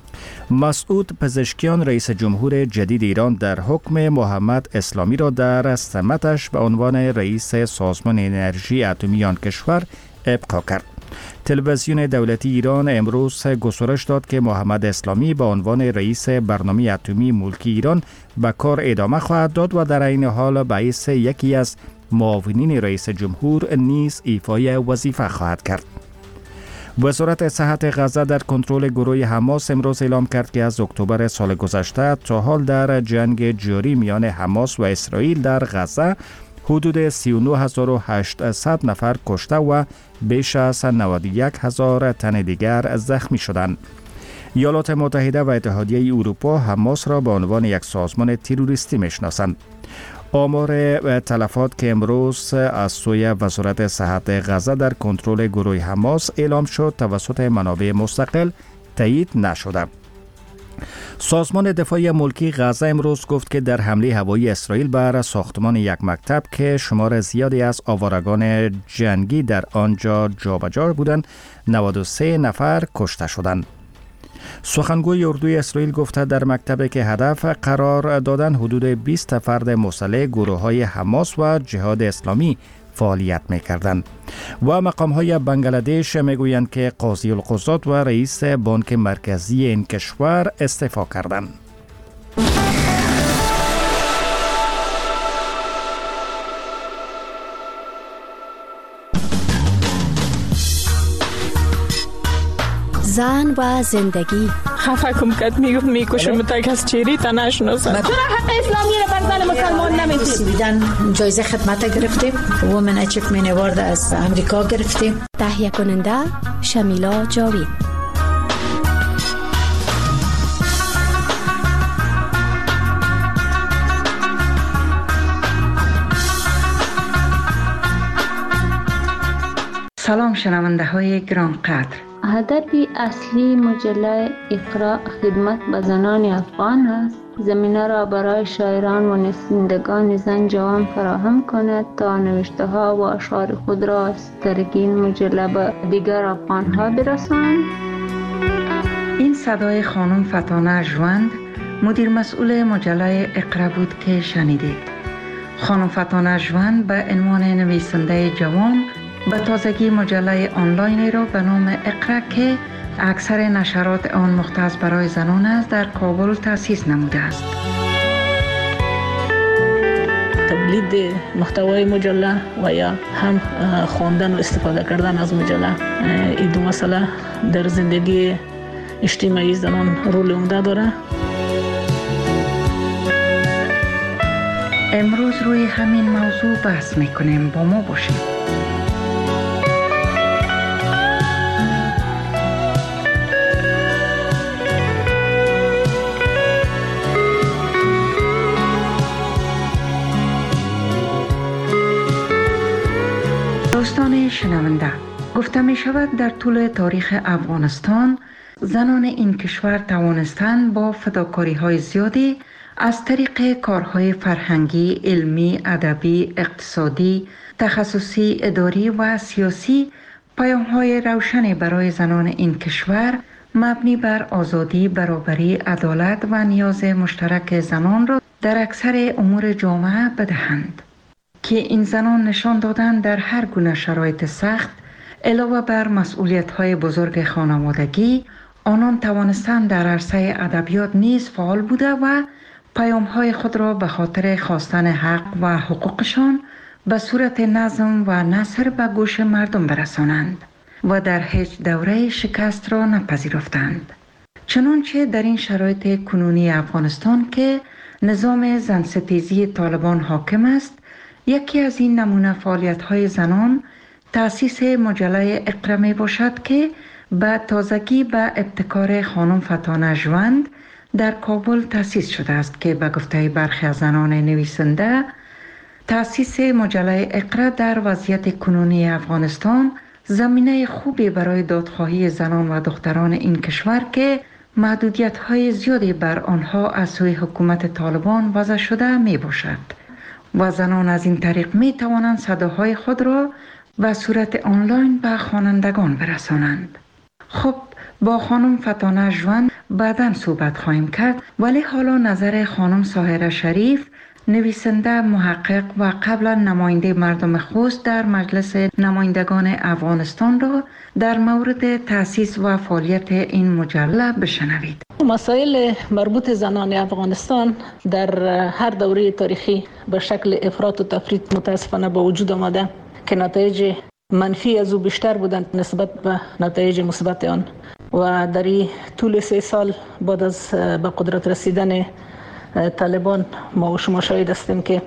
A: مسعود پزشکیان رئیس جمهور جدید ایران در حکم محمد اسلامی را در سمتش به عنوان رئیس سازمان انرژی اتمی آن کشور ابقا کرد. تلویزیون دولتی ایران امروز گزارش داد که محمد اسلامی به عنوان رئیس برنامه اتمی ملکی ایران به کار ادامه خواهد داد و در این حال باعث یکی از معاونین رئیس جمهور نیز ایفای وظیفه خواهد کرد. وزارت صحت غزه در کنترل گروه حماس امروز اعلام کرد که از اکتبر سال گذشته تا حال در جنگ جاری میان حماس و اسرائیل در غزه حدود سی و نه هزار و هشتصد نفر کشته و بیش از نود و یک هزار تن دیگر زخمی شدند. ایالات متحده و اتحادیه اروپا حماس را به عنوان یک سازمان تروریستی میشناسند. آمار تلفات که امروز از سوی وزارت صحت غزه در کنترل گروه حماس اعلام شد توسط منابع مستقل تایید نشده. سازمان دفاعی ملکی غزه امروز گفت که در حمله هوایی اسرائیل بر ساختمان یک مکتب که شمار زیادی از آوارگان جنگی در آنجا جابجا بودند، نود و سه نفر کشته شدند. سخنگوی اردوی اسرائیل گفته در مکتبی که هدف قرار دادن حدود بیست فرد مسلح گروه‌های حماس و جهاد اسلامی فعالیت می‌کردند. و مقام‌های بنگلادش می‌گویند که قاضی القضات و رئیس بانک مرکزی این کشور استعفا کردند.
U: زن و زندگی
V: خفه کم کد میگفت میکشم تا از چیری تا نشناسم.
U: چرا حق اسلامی را بر زن مسلمان نمیدید؟ سویدن جایزه خدمت گرفتیم، وومن اچیومنت اوارد از امریکا گرفتیم. تهیه کننده شمیلا جاوید.
W: سلام شنونده های گرانقدر.
H: هدف اصلی مجله اقرا خدمت به زنان افغان است. زمینه را برای شاعران و نویسندگان زن جوان فراهم کند تا نوشته ها و اشعار خود را از طریق این مجله به دیگر افغان ها برسانند.
W: این صدای خانم فتانه ژوند، مدیر مسئول مجله اقرا بود که شنیدید. خانم فتانه ژوند به عنوان نویسنده جوان به تازگی مجله آنلاینی را به نام اقرا که اکثر نشرات آن مختص برای زنان است در کابل تأسیس نموده است.
V: تولید محتوای مجله و یا هم خواندن و استفاده کردن از مجله، این دو مسئله در زندگی اجتماعی زنان رول عمده داره.
W: امروز روی همین موضوع بحث میکنیم، با ما باشید. دوستان شنونده، گفته می شود در طول تاریخ افغانستان زنان این کشور توانستند با فداکاری های زیادی از طریق کارهای فرهنگی، علمی، ادبی، اقتصادی، تخصصی، اداری و سیاسی پیام‌های روشنی برای زنان این کشور مبنی بر آزادی، برابری، عدالت و نیاز مشترک زنان را در اکثر امور جامعه بدهند که این زنان نشان دادند در هر گونه شرایط سخت علاوه بر مسئولیت‌های بزرگ خانوادگی، آنان توانستند در عرصه ادبیات نیز فعال بوده و پیام‌های خود را به خاطر خواستن حق و حقوقشان به صورت نظم و نثر به گوش مردم برسانند و در هیچ دوره شکست را نپذیرفتند. چنانچه در این شرایط کنونی افغانستان که نظام زنستیزی طالبان حاکم است، یکی از این نمونه فعالیت‌های زنان تأسیس مجله اقرا می باشد که به تازگی به ابتکار خانم فتانه ژوند در کابل تأسیس شده است که به گفته برخی از زنان نویسنده تأسیس مجله اقرا در وضعیت کنونی افغانستان زمینه خوبی برای دادخواهی زنان و دختران این کشور که محدودیت‌های زیادی بر آنها از سوی حکومت طالبان وضع شده می باشد و زنان از این طریق می توانند صداهای خود را به صورت آنلاین به خوانندگان برسانند. خب با خانم فتانه ژوند بعداً صحبت خواهیم کرد، ولی حالا نظر خانم ساحره شریف، نویسنده، محقق و قبلا نماینده مردم خوست در مجلس نمایندگان افغانستان را در مورد تأسیس و فعالیت این مجله بشنوید.
V: مسائل مربوط زنان افغانستان در هر دوره تاریخی به شکل افراط و تفریط متاسفانه به وجود آمده که نتایج منفی از او بیشتر بودند نسبت به نتایج مثبت آن و در این طول سه سال بعد از به قدرت رسیدن طالبان ما و شما شاهد هستیم که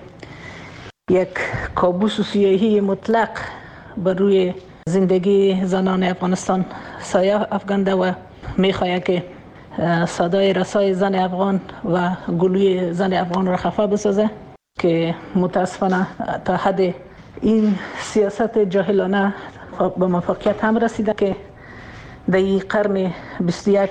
V: یک کابوس سیاهی مطلق بر روی زندگی زنان افغانستان سایه افکنده و میخواهد که صدای رسای زن افغان و گلوی زن افغان را خفه بسازه که متاسفانه تا حد این سیاست جاهلانه به موفقیت هم رسیده که در این قرن بیست و یک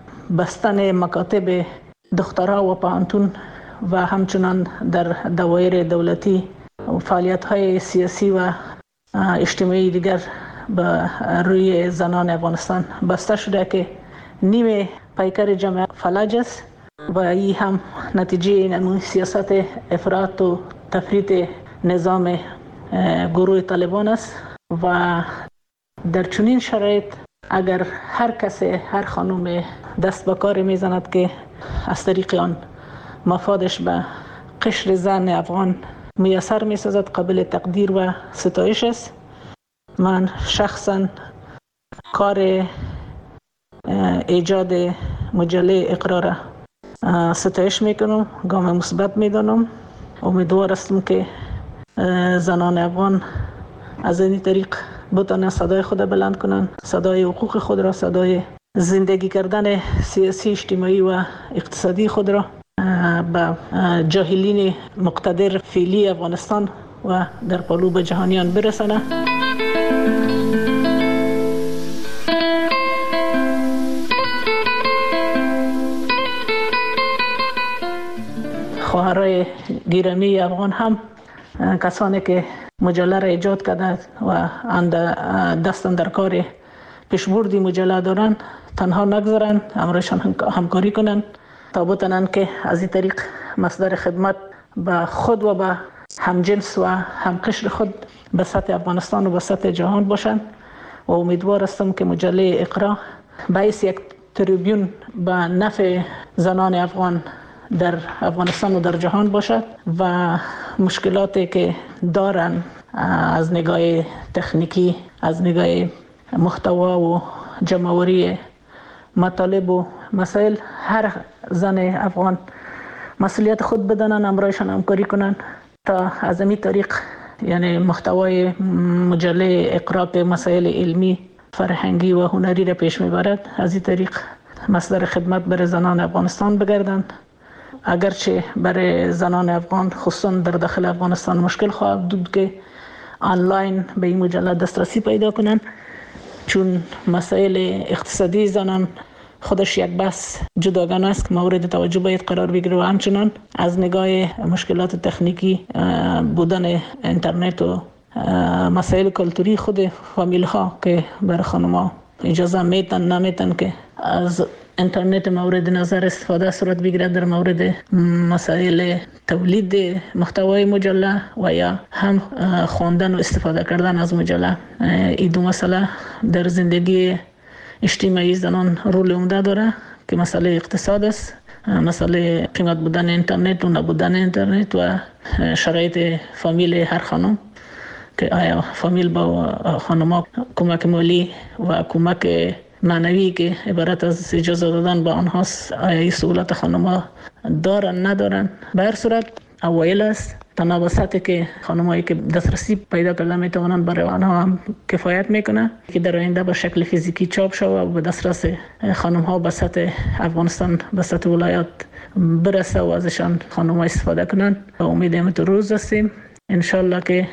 V: بستن مکاتب دخترها و پانتون و همچنان در دوایر دولتی فعالیت‌های سیاسی و اجتماعی دیگر به روی زنان افغانستان بسته شده که نیمه پیکر جامعه فلج است و این هم نتیجه این سیاست افراط و تفریط نظام گروه طالبان است و در چنین شرایط اگر هر کسی، هر خانم دست به کار میزند که از طریق آن مفادش به قشر زن افغان میسر میسازد، قابل تقدیر و ستایش است. من شخصا کار ایجاد مجله اقرا را ستایش میکنم، گام مثبت میدانم. امیدوار هستم که زنان افغان از این طریق بتوانند صدای خود بلند کنند، صدای حقوق خود را، صدای زندگی کردن سیاسی، اجتماعی و اقتصادی خود را به جاهلین مقتدر فعلی افغانستان و در پالو به جهانیان برسانند. خواهرای گرامی افغان هم کسانی که مجله را ایجاد کرده و دستن در کار پیشبردی مجله دارن تنها نگذارن، همراهشان همکاری کنن تا بتونن که از این طریق مصدر خدمت به خود و به همجنس و همقشر خود به سطح افغانستان و به سطح جهان باشند و امیدوار هستم که مجله اقرا باعث یک تریبیون به نفع زنان افغان در افغانستان و در جهان باشد و مشکلاتی که دارن از نگاه تکنیکی، از نگاه محتوا و جمع‌آوری مطالب و مسائل، هر زن افغان مسئولیت خود بدانن، همراهشان همکاری کنن تا از این طریق یعنی محتوای مجله اقرا که مسائل علمی، فرهنگی و هنری را پیش میبرد، از این طریق مصدر خدمت برای زنان افغانستان بگردند. اگرچه برای زنان افغان خصوصا در داخل افغانستان مشکل خواهد بود که آنلاین به این مجله دسترسی پیدا کنند، چون مسائل اقتصادی زنان خودش یک بحث جداگانه است که مورد توجه باید قرار بگیره و همچنان از نگاه مشکلات تکنیکی بودن اینترنت و مسائل کلتوری خود فامیل ها که برای خانم‌ها اجازه میتن نمیتن که از اینترنت مورد نظر استفاده صورت بگیرد در مورد مسائل تولید محتوای مجله و یا هم خواندن و استفاده کردن از مجله. این دو مسئله در زندگی اجتماعی زنان رول عمده داره که مسئله اقتصاد است، مسئله قیمت بودن اینترنت و نبودن اینترنت و شرایط فامیل هر خانم که آیا فامیل با خانم‌ها کمک مالی و کمک معنوی که عبارت از اجازه دادن به آنهاست، آیا این سهولت خانم‌ها دارن ندارن؟ به هر صورت اوایل است، تنابساتی که خانم‌هایی که دسترسی پیدا کرده میتوانند برای آنها هم کفایت میکنه که در آینده به شکل فیزیکی چاپ شود و به دسترس خانم‌ها به سطح افغانستان، به سطح ولایات برسه و ازشان خانم‌ها استفاده کنند. و امیدیم تو روز هستیم انشالله که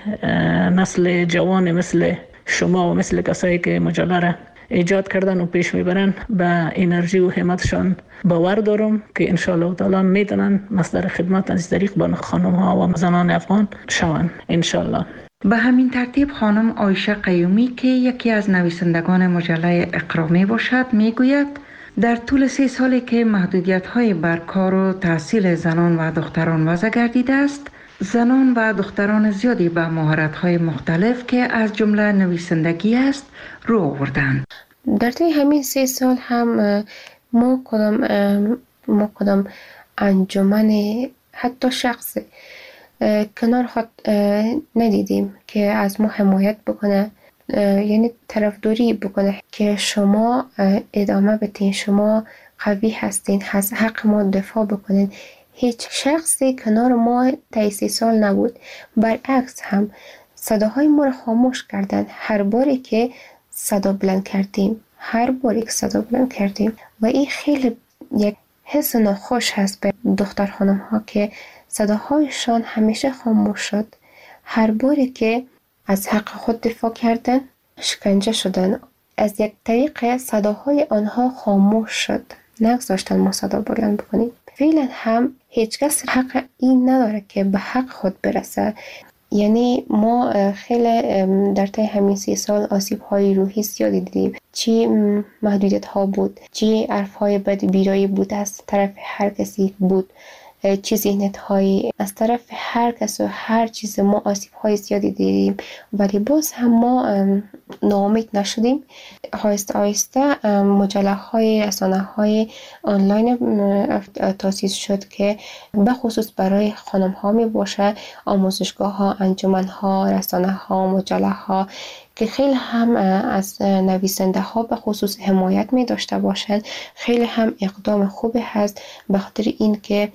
V: نسل جوان مثل شما و مثل کسایی که مجله را ایجاد کردن و پیش میبرن به انرژی و همتشان باور دارم که انشالله تعالی میتونن مصدر خدمت از طریق به خانم ها و زنان افغان شوند انشالله.
W: به همین ترتیب خانم عایشه قیومی که یکی از نویسندگان مجله اقرا می باشد میگوید در طول سه سالی که محدودیت های بر کار و تحصیل زنان و دختران وضع گردیده است، زنان و دختران زیادی به مهارت‌های مختلف که از جمله نویسندگی است رو آوردند.
L: در طی همین سه سال هم ما کدام ما کدام انجمن حتی شخص کنار خود ندیدیم که از ما حمایت بکنه، یعنی طرفداری بکنه که شما ادامه بدین، شما قوی هستین، از حق ما دفاع بکنین. هیچ شخصی کنار ما طی سه سال نبود. برعکس هم صداهای ما را خاموش کردن هر باری که صدا بلند کردیم هر باری که صدا بلند کردیم و این خیلی یک حس ناخوش هست به دختر خانم ها که صداهایشان همیشه خاموش شد. هر باری که از حق خود دفاع کردن شکنجه شدن، از یک طریق صداهای آنها خاموش شد، نگذاشتن ما صدا بلند بکنیم. فعلا هم هیچ کس حق این نداره که به حق خود برسه. یعنی ما خیلی در طی همین سی سال آسیب های روحی زیادی دیدیم، چی محدودیت ها بود، چی حرف های بد بیرایی بود از طرف هر کسی بود، چی ذهنیت های از طرف هر کس و هر چیز. ما آسیب های زیادی دیدیم ولی باز هم ما ناامید نشدیم. آهسته آهسته مجله های رسانه های آنلاین تاسیس شد که به خصوص برای خانم ها می باشه، آموزشگاه ها، انجمن ها، رسانه ها، مجله ها که خیلی هم از نویسنده ها به خصوص حمایت می داشته باشند. خیلی هم اقدام خوبی هست به خاطر این که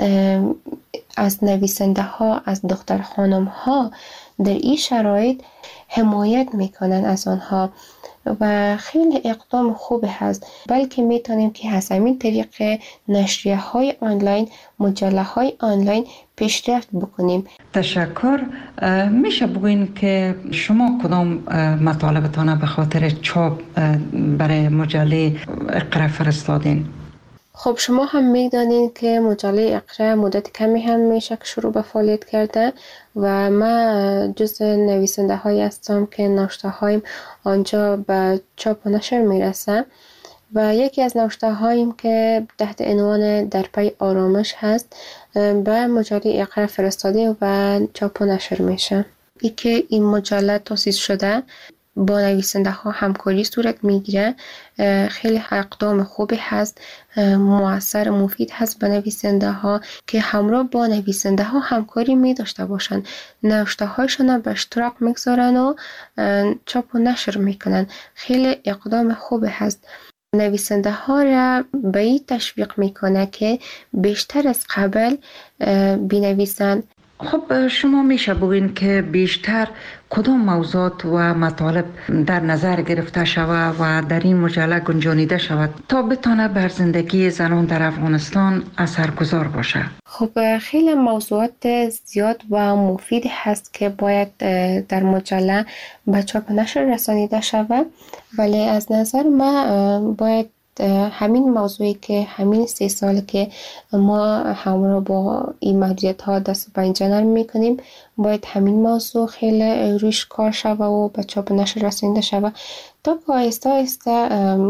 L: از نویسنده ها، از دختر خانم ها در این شرایط حمایت میکنن از آنها و خیلی اقدام خوبی هست. بلکه میتونیم که از همین طریق نشریه های آنلاین، مجله های آنلاین پیشرفت بکنیم.
W: تشکر. میشه بگوین که شما کدام مطالبتان به خاطر چاپ برای مجله اقرا فرستادین؟
L: خب شما هم میدانید که مجله اقرا مدت کمی هم میشه که شروع به فعالیت کرده و من جز نویسنده هایی هستم که نوشته هایم آنجا به چاپ و نشر میرسه
F: و یکی از نوشته هاییم که تحت عنوان در پی آرامش هست به مجله اقرا فرستاده و چاپ و نشر میشه. ای که این مجله تأسیس شده با نویسنده ها همکاری صورت میگیره، خیلی اقدام خوبی هست، مؤثر مفید هست به نویسنده ها که همراه با نویسنده ها همکاری می داشته باشن، نوشته هایشان به اشتراک میگذارن و چاپ و نشر میکنن. خیلی اقدام خوبی هست. نویسنده ها را به این تشویق میکنه که بیشتر از قبل بنویسن.
W: خب شما میشه بگین که بیشتر کدام موضوعات و مطالب در نظر گرفته شود و در این مجله گنجانیده شود تا بتونه بر زندگی زنان در افغانستان اثرگذار باشه؟
F: خب خیلی موضوعات زیاد و مفید هست که باید در مجله به چاپ نشر رسانیده شود، ولی از نظر من باید همین موضوعی که همین سه سال که ما همراه با این محدودیت ها دست به اینجا نرم میکنیم، باید همین موضوع خیلی روش کار شود و به چاپ نشر رسانیده شود تا که آهسته آهسته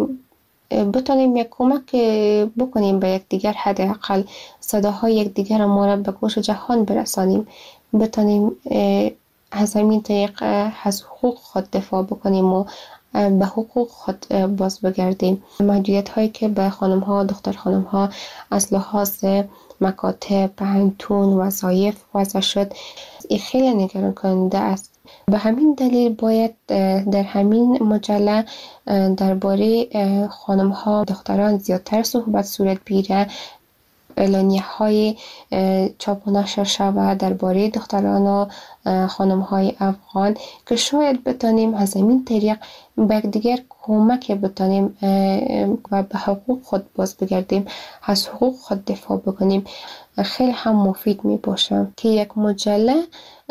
F: بتونیم یک کمک بکنیم به یک دیگر، حداقل صداهای یک دیگر ما را به گوش جهان برسانیم، بتونیم از همین طریق از حقوق خود دفاع بکنیم و به حقوق خود باز بگردیم. محدودیت هایی که به خانم ها، دختر خانم ها از لحاظ مکاتب، پنهتون، وظایف وضع شد، این خیلی نگران کننده است. به همین دلیل باید در همین مجله درباره خانم ها، دختران زیادتر صحبت صورت بگیره، اعلانیه های چاپ و نشر شود درباره دختران و خانم های افغان که شاید بتانیم از همین طریق به دیگر کمک بتانیم و به حقوق خود باز بگردیم، از حقوق خود دفاع بکنیم. خیلی هم مفید می باشه که یک مجله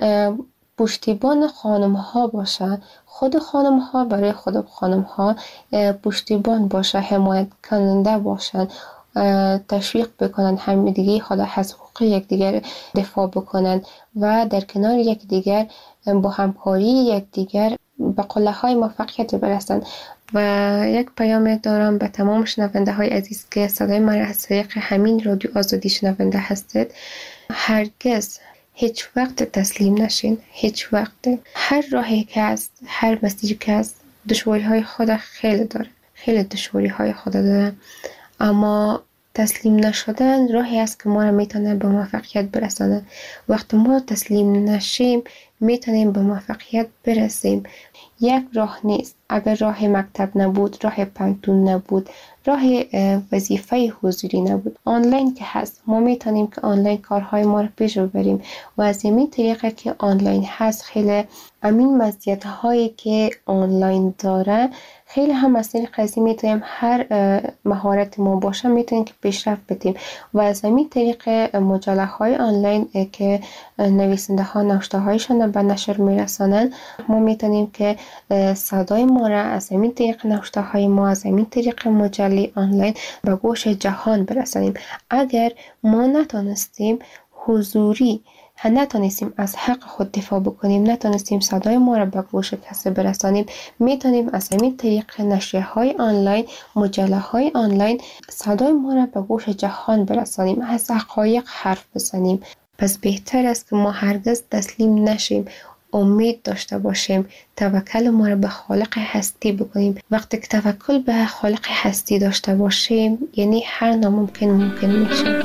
F: پشتیبان خانم ها باشه، خود خانم ها برای خود خانم ها پشتیبان باشه، حمایت کننده باشن، تشویق بکنن همدیگه خود از حقوق یکدیگر دفاع بکنن و در کنار یکدیگر با همکاری یکدیگر به قله های موفقیت برسن. و یک پیام دارم به تمام شنونده های عزیز که صدای من از طریق همین رادیو آزادی شنونده هستید، هرگز هیچ وقت تسلیم نشین. هیچ وقت. هر راهی که است، هر مسیری که است، دشواری های خود خیلی داره، خیلی دشواری های خود داره، اما تسلیم نشدن راهی است که ما را میتونه به موفقیت برسانه. وقتی ما تسلیم نشیم میتونیم به موفقیت برسیم. یک راه نیست. اگر راه مکتب نبود، راه پنهتون نبود، راه وظیفه حضوری نبود، آنلاین که هست، ما میتونیم که آنلاین کارهای ما رو پیش ببریم و از این طریقه که آنلاین هست، خیلی همین مزیت هایی که آنلاین داره، خیلی هم از این قضیه میتونیم هر مهارت ما باشه میتونیم که پیشرفت بدیم و از همین طریق مجله های آنلاین که نویسنده ها نوشته هایشان به نشر میرسانند، ما میتونیم که صدای ما را از همین طریق نوشته های ما، از همین طریق مجله آنلاین به گوش جهان برسانیم. اگر ما نتونستیم حضوری نتونستیم از حق خود دفاع بکنیم، نتونستیم صدای ما را به گوش کسی برسانیم، میتونیم از همین طریق نشریه های آنلاین، مجله های آنلاین صدای ما را به گوش جهان برسانیم، از حقایق حرف بزنیم. پس بهتر است که ما هرگز تسلیم نشیم، امید داشته باشیم، توکل ما را به خالق هستی بکنیم. وقتی که توکل به خالق هستی داشته باشیم، یعنی هر ناممکن ممکن میشه.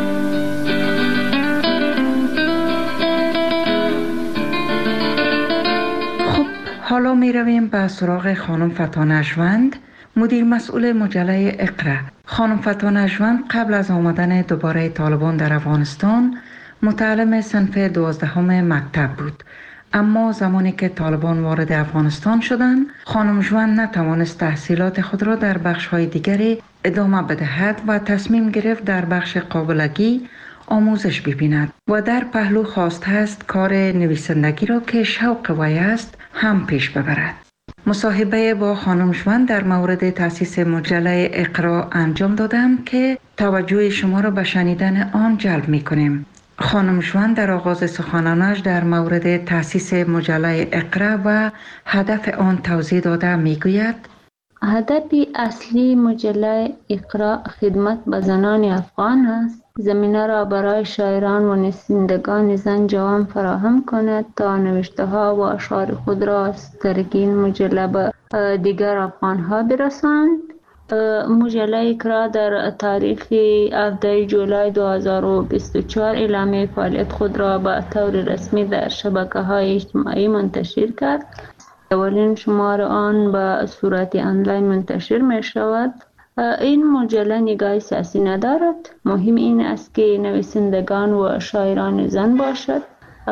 W: حالا می رویم به سراغ خانم فتح نجوند، مدیر مسئول مجله اقرا. خانم فتح نجوند قبل از آمدن دوباره طالبان در افغانستان متعلم صنف دوازدهم مکتب بود، اما زمانی که طالبان وارد افغانستان شدند، خانم جوند نتوانست تحصیلات خود را در بخش‌های دیگری ادامه بدهد و تصمیم گرفت در بخش قابلگی آموزش ببیند و در پهلو خواست است کار نویسندگی را که شوق وی است هم پیش ببرد. مصاحبه با خانم جوند در مورد تأسیس مجله اقرا انجام دادم که توجه شما را به شنیدن آن جلب می کنیم. خانم جوند در آغاز سخنانش در مورد تأسیس مجله اقرا و هدف آن توضیح داده می گوید:
C: هدف اصلی مجله اقرا خدمت به زنان افغان است. زمینه را برای شاعران و نویسندگان زن جوان فراهم کند تا نوشته ها و اشعار خود را از طریق این مجله به دیگر افغان ها برسانند. مجله اقرا در تاریخ هفدهم جولای دو هزار و بیست و چهار اعلامیه فعالیت خود را به طور رسمی در شبکه‌های اجتماعی منتشر کرد. اولین شماره آن به صورت آنلاین منتشر می شود. این مجله نگاه سیاسی ندارد. مهم این است که نویسندگان و شاعران زن باشد.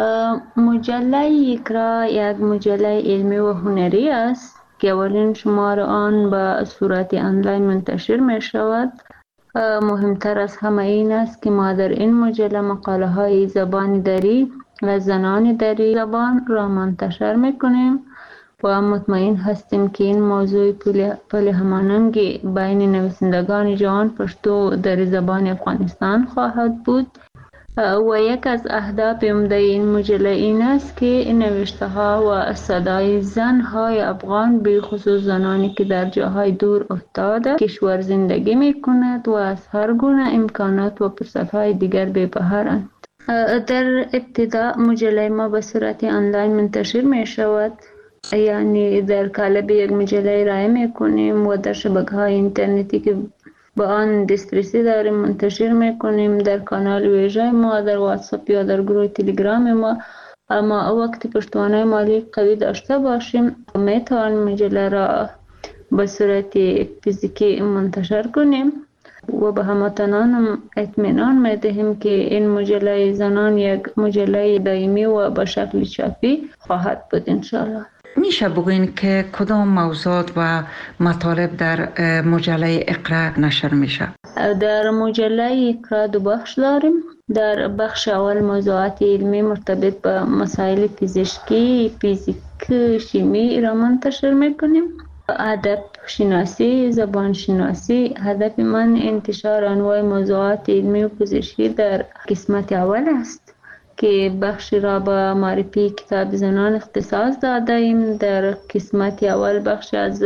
C: مجله اقرا یک مجله علمی و هنری است که اولین شماره آن به صورت آنلاین منتشر می شود. مهمتر از همه این است که ما در این مجله مقاله های زبان دری و زنان دری زبان را منتشر می کنیم و مطمئن هستیم که این موضوع پل همانند بین نویسندگان جوان پشتو در زبان افغانستان خواهد بود. و یک از اهداف عمده این مجله این است که نوشته ها و صدای زن های افغان به خصوص زنانی که در جاهای دور افتاده کشور زندگی می کند و از هر گونه امکانات و فرصت های دیگر بی بهرند. در ابتدا مجله ما به صورت آنلاین منتشر می شود، یعنی در قالب یک مجله ارائه می کنیم و در شبکه های اینترنتی که با آن دسترسی داریم منتشر میکنیم، در کانال ویژه ما، در واتساپ یا در گروه تلگرام ما. اما وقت پشتوانه مالی قوی داشته باشیم میتوانیم مجله را به صورت فیزیکی منتشر کنیم و به هموطنان اطمینان میدهیم که این مجله زنان یک مجله دائمی و به شکل چاپی خواهد بود انشاءالله.
W: میشه بگوین که کدام موضوعات و مطالب در مجله اقرا نشر میشه؟
C: در مجله اقرا دو بخش داریم. در بخش اول موضوعات علمی مرتبط به مسائل پزشکی، فیزیک، شیمی را منتشر میکنیم. ادب شناسی، زبان شناسی. هدف من انتشار انواع موضوعات علمی و پزشکی در قسمت اول است که بخش را به معرفی کتاب زنان اختصاص داده ایم. در قسمت اول بخش از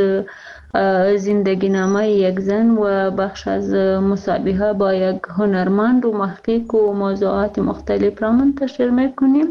C: زندگی نامه یک زن و بخش از مصاحبه با یک هنرمند و محقق و موضوعات مختلف را منتشر میکنیم.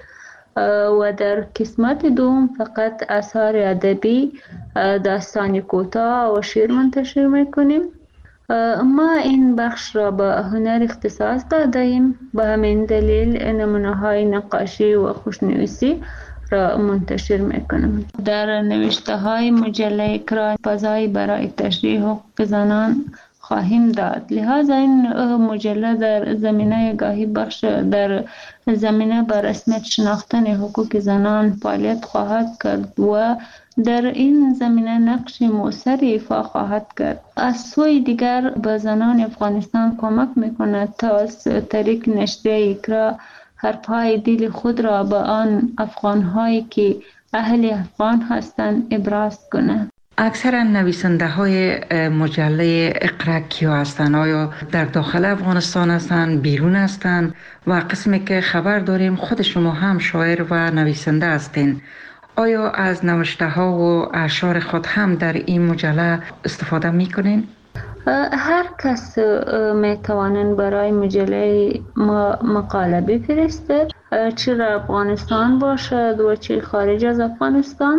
C: و در قسمت دوم فقط اثار ادبی، داستان کوتاه و شعر منتشر میکنیم. ما این بخش را به هنر اختصاص داده ایم، به همین دلیل نمونه های نقاشی و خوشنویسی را منتشر میکنم. در نوشته های مجله اقرا فضایی برای تشریح حقوق زنان خواهیم داد. لحاظا این مجله در زمینه گاهی بخش در زمینه بر رسمیت شناختن حقوق زنان فعالیت خواهد کرد و در این زمینه نقش مؤثری ایفا خواهد کرد. از سوی دیگر به زنان افغانستان کمک میکند تا از طریق نشریه اقرا حرفهای دل خود را به آن افغانهایی که اهل افغان هستند ابراز کنند.
W: اکثر نویسنده های مجله اقرا کیا هستند؟ آیا در داخل افغانستان هستند، بیرون هستند؟ و قسمی که خبر داریم خود شما هم شاعر و نویسنده هستین، آیا از نوشته ها و اشعار خود هم در این مجله استفاده میکنین؟
C: هر کس میتوانند برای مجله ما مقاله بفرستد، چه در افغانستان باشد و چه خارج از افغانستان.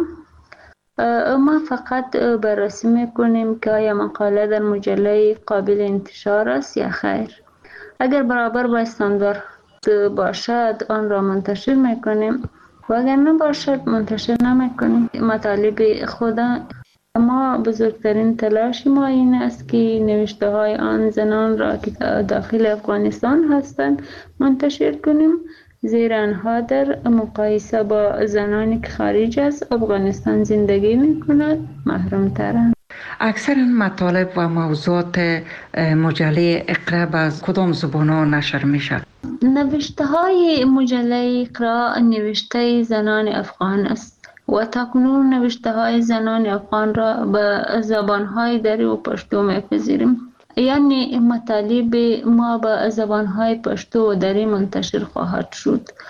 C: ما فقط بررسی میکنیم که آیا مقاله در مجله قابل انتشار است یا خیر. اگر برابر با استاندارد باشد آن را منتشر میکنیم و اگر نباشد منتشر نمیکنیم. مطالب خود ما بزرگترین تلاش ما این است که نوشته های آن زنان را که داخل افغانستان هستند منتشر کنیم، زیرا آنها در مقایسه با زنانی که خارج از افغانستان زندگی میکنند محروم ترند.
W: اکثر مطالب و موضوعات مجله اقرا از کدام زبان‌ها نشر میشه؟
C: نوشته های مجله اقرا نوشته زنان افغان است و تاکنون نوشته های زنان افغان را به زبان های دری و پشتو میپذیریم، یعنی مطالب ما به زبان های پشتو و دری منتشر خواهد شد.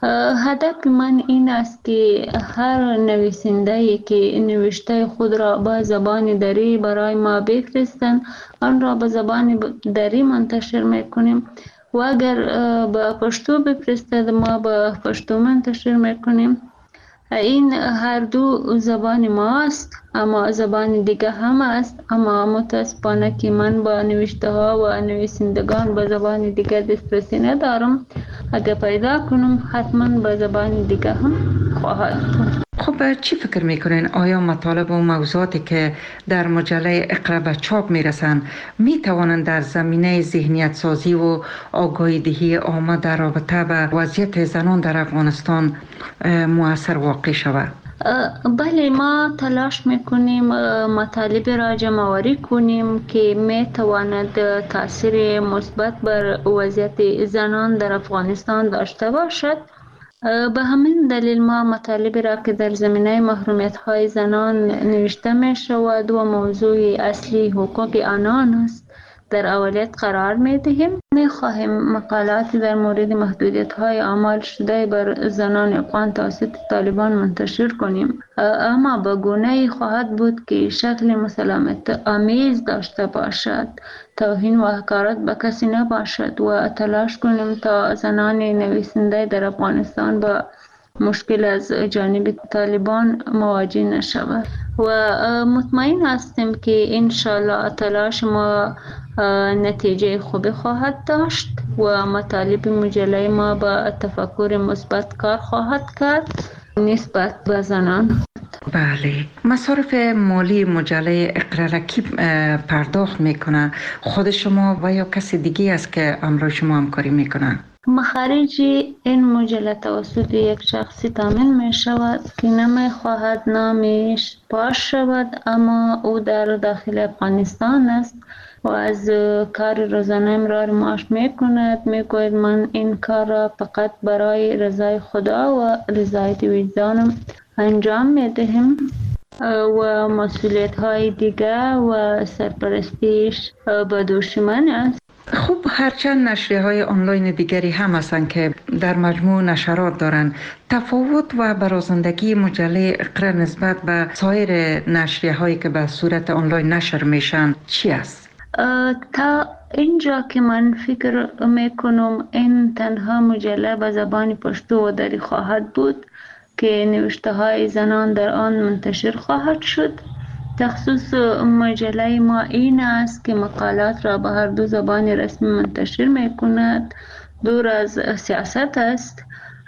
C: هدف من این است که هر نویسنده که نوشته خود را به زبان دری برای ما بفرستند آن را به زبان دری منتشر میکنیم و اگر به پشتو بفرستد ما به پشتو منتشر میکنیم. این هر دو زبان ما است، اما زبان دیگه هم است، اما متاسفانه که من با نوشته ها و نویسندگان به زبان دیگه دسترسی ندارم. اگر پیدا کنم حتما به زبان دیگه هم خواهد بود.
W: خب چی فکر میکنین؟ آیا مطالب و موضوعاتی که در مجله اقرا به چاپ میرسن میتوانند در زمینه ذهنیت سازی و آگاهی دهی عامه در رابطه به وضعیت زنان در افغانستان مؤثر واقع شود؟
C: بله، ما تلاش میکنیم مطالب را جمع آوری کنیم که میتواند تاثیر مثبت بر وضعیت زنان در افغانستان داشته باشد. به همین دلیل ما مطالبی را که در زمینه محرومیت های زنان نوشته می شود و موضوع اصلی حقوق آنان است در اولویت قرار می دهیم. می خواهیم مقالات در مورد محدودیت های اعمال شده بر زنان افغان توسط طالبان منتشر کنیم، اما به گونه‌ای خواهد بود که شکل مسالمت آمیز داشته باشد، توهین و حقارت به کسی نباشد و تلاش کنیم تا زنان نویسنده در افغانستان با مشکل از جانب طالبان مواجه نشود و مطمئن هستیم که انشالله تلاش ما نتیجه خوبی خواهد داشت و مطالب مجله ما با تفکر مثبت کار خواهد کرد نسبت به زنان.
W: بله، مصارف مالی مجله اقرا را کی پرداخت میکنه؟ خود شما و یا کسی دیگه است که امروز شما همکاری میکنن؟
C: مخارج این مجله توسط یک شخصی تامین می شود که نمی خواهد نامش پاش شود، اما او در داخل افغانستان است و از کار روزانه امرار معاش می کند. می گوید من این کار را فقط برای رضای خدا و رضایت وجدانم انجام می دهم و مسئولیت های دیگه و سرپرستیش به دوش من است.
W: خب هرچند نشریه های آنلاین دیگری هم هستند که در مجموع نشرات دارند، تفاوت و برازندگی مجله اقرا نسبت به سایر نشریه هایی که به صورت آنلاین نشر میشن چی است؟
C: تا اینجا که من فکر میکنم این تنها مجله به زبان پشتو و دری خواهد بود که نوشته های زنان در آن منتشر خواهد شد. تخصص مجله ما این است که مقالات را به هر دو زبان رسمی منتشر می کند. دور از سیاست است.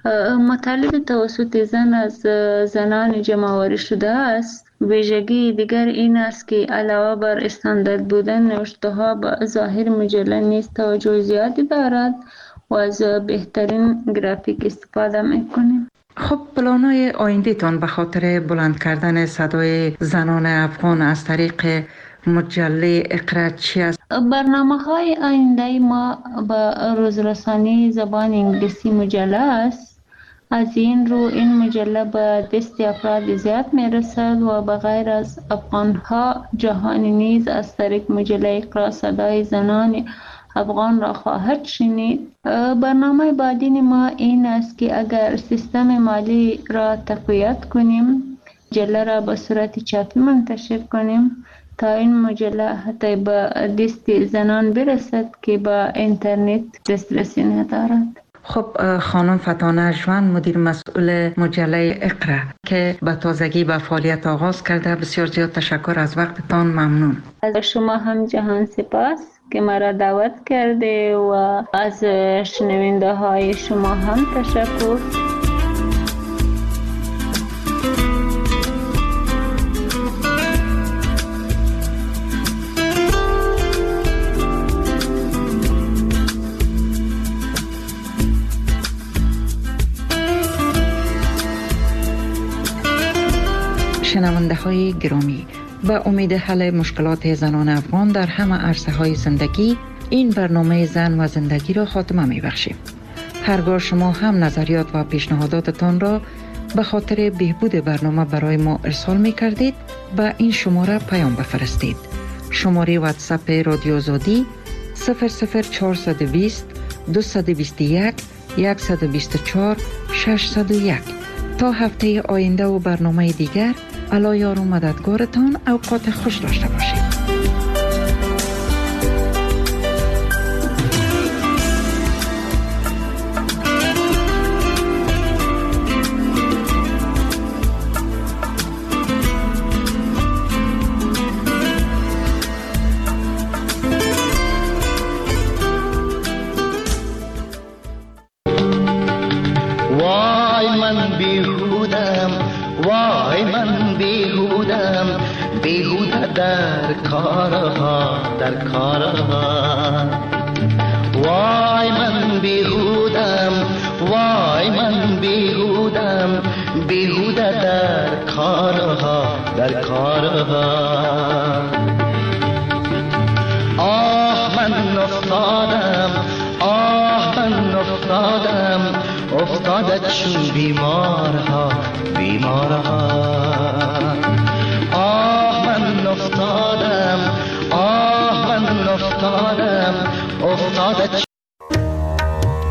C: مطالب توسط زن از زنان جمع آوری شده است. ویژگی دیگر این است که علاوه بر استاندارد بودن نوشته ها به ظاهر مجله نیز توجه زیادی دارد و از بهترین گرافیک استفاده می کنیم.
W: خب پلانای آینده تان به خاطر بلند کردن صدای زنان افغان از طریق مجله اقرا چی است؟
C: برنامه های آینده ما به روزرسانی زبان انگلیسی مجله است. از این رو این مجله به دست افراد زیاد می رسد و به غیر از افغان ها جهانی نیز از طریق مجله اقرا صدای زنان افغان را خواهد شنید. برنامه بعدین ما این است که اگر سیستم مالی را تقویت کنیم، مجله را به صورت چاپی منتشر کنیم تا این مجله حتی به دست زنان برسد که با اینترنت دسترسی ندارد.
W: خب خانم فتانه جوان، مدیر مسئول مجله اقرا که به تازگی به فعالیت آغاز کرده، بسیار زیاد تشکر از وقتتان. ممنون.
C: از شما هم جهان سپاس که مرا دعوت کرده و از شنونده های شما هم تشکر.
W: شنونده های گرامی، به امید حل مشکلات زنان افغان در همه عرصه های زندگی، این برنامه زن و زندگی را خاتمه می بخشیم. هرگاه شما هم نظریات و پیشنهاداتتان را به خاطر بهبود برنامه برای ما ارسال می کردید، به این شماره پیام بفرستید. شماره واتساپ رادیو آزادی صفر صفر چهارصد و بیست دویست و بیست و یک صد و بیست و چهار ششصد و یک. تا هفته آینده و برنامه دیگر، الله یار و مددگارتان. اوقات خوش داشته باشید.
I: در کارها در کارها وای من بیهودم وای من بیهودم بیهوده در کارها در کارها آه من افتادم آه من افتادم افتاده چون بیمارها بیمارها افتادم آه من افتادم افتاده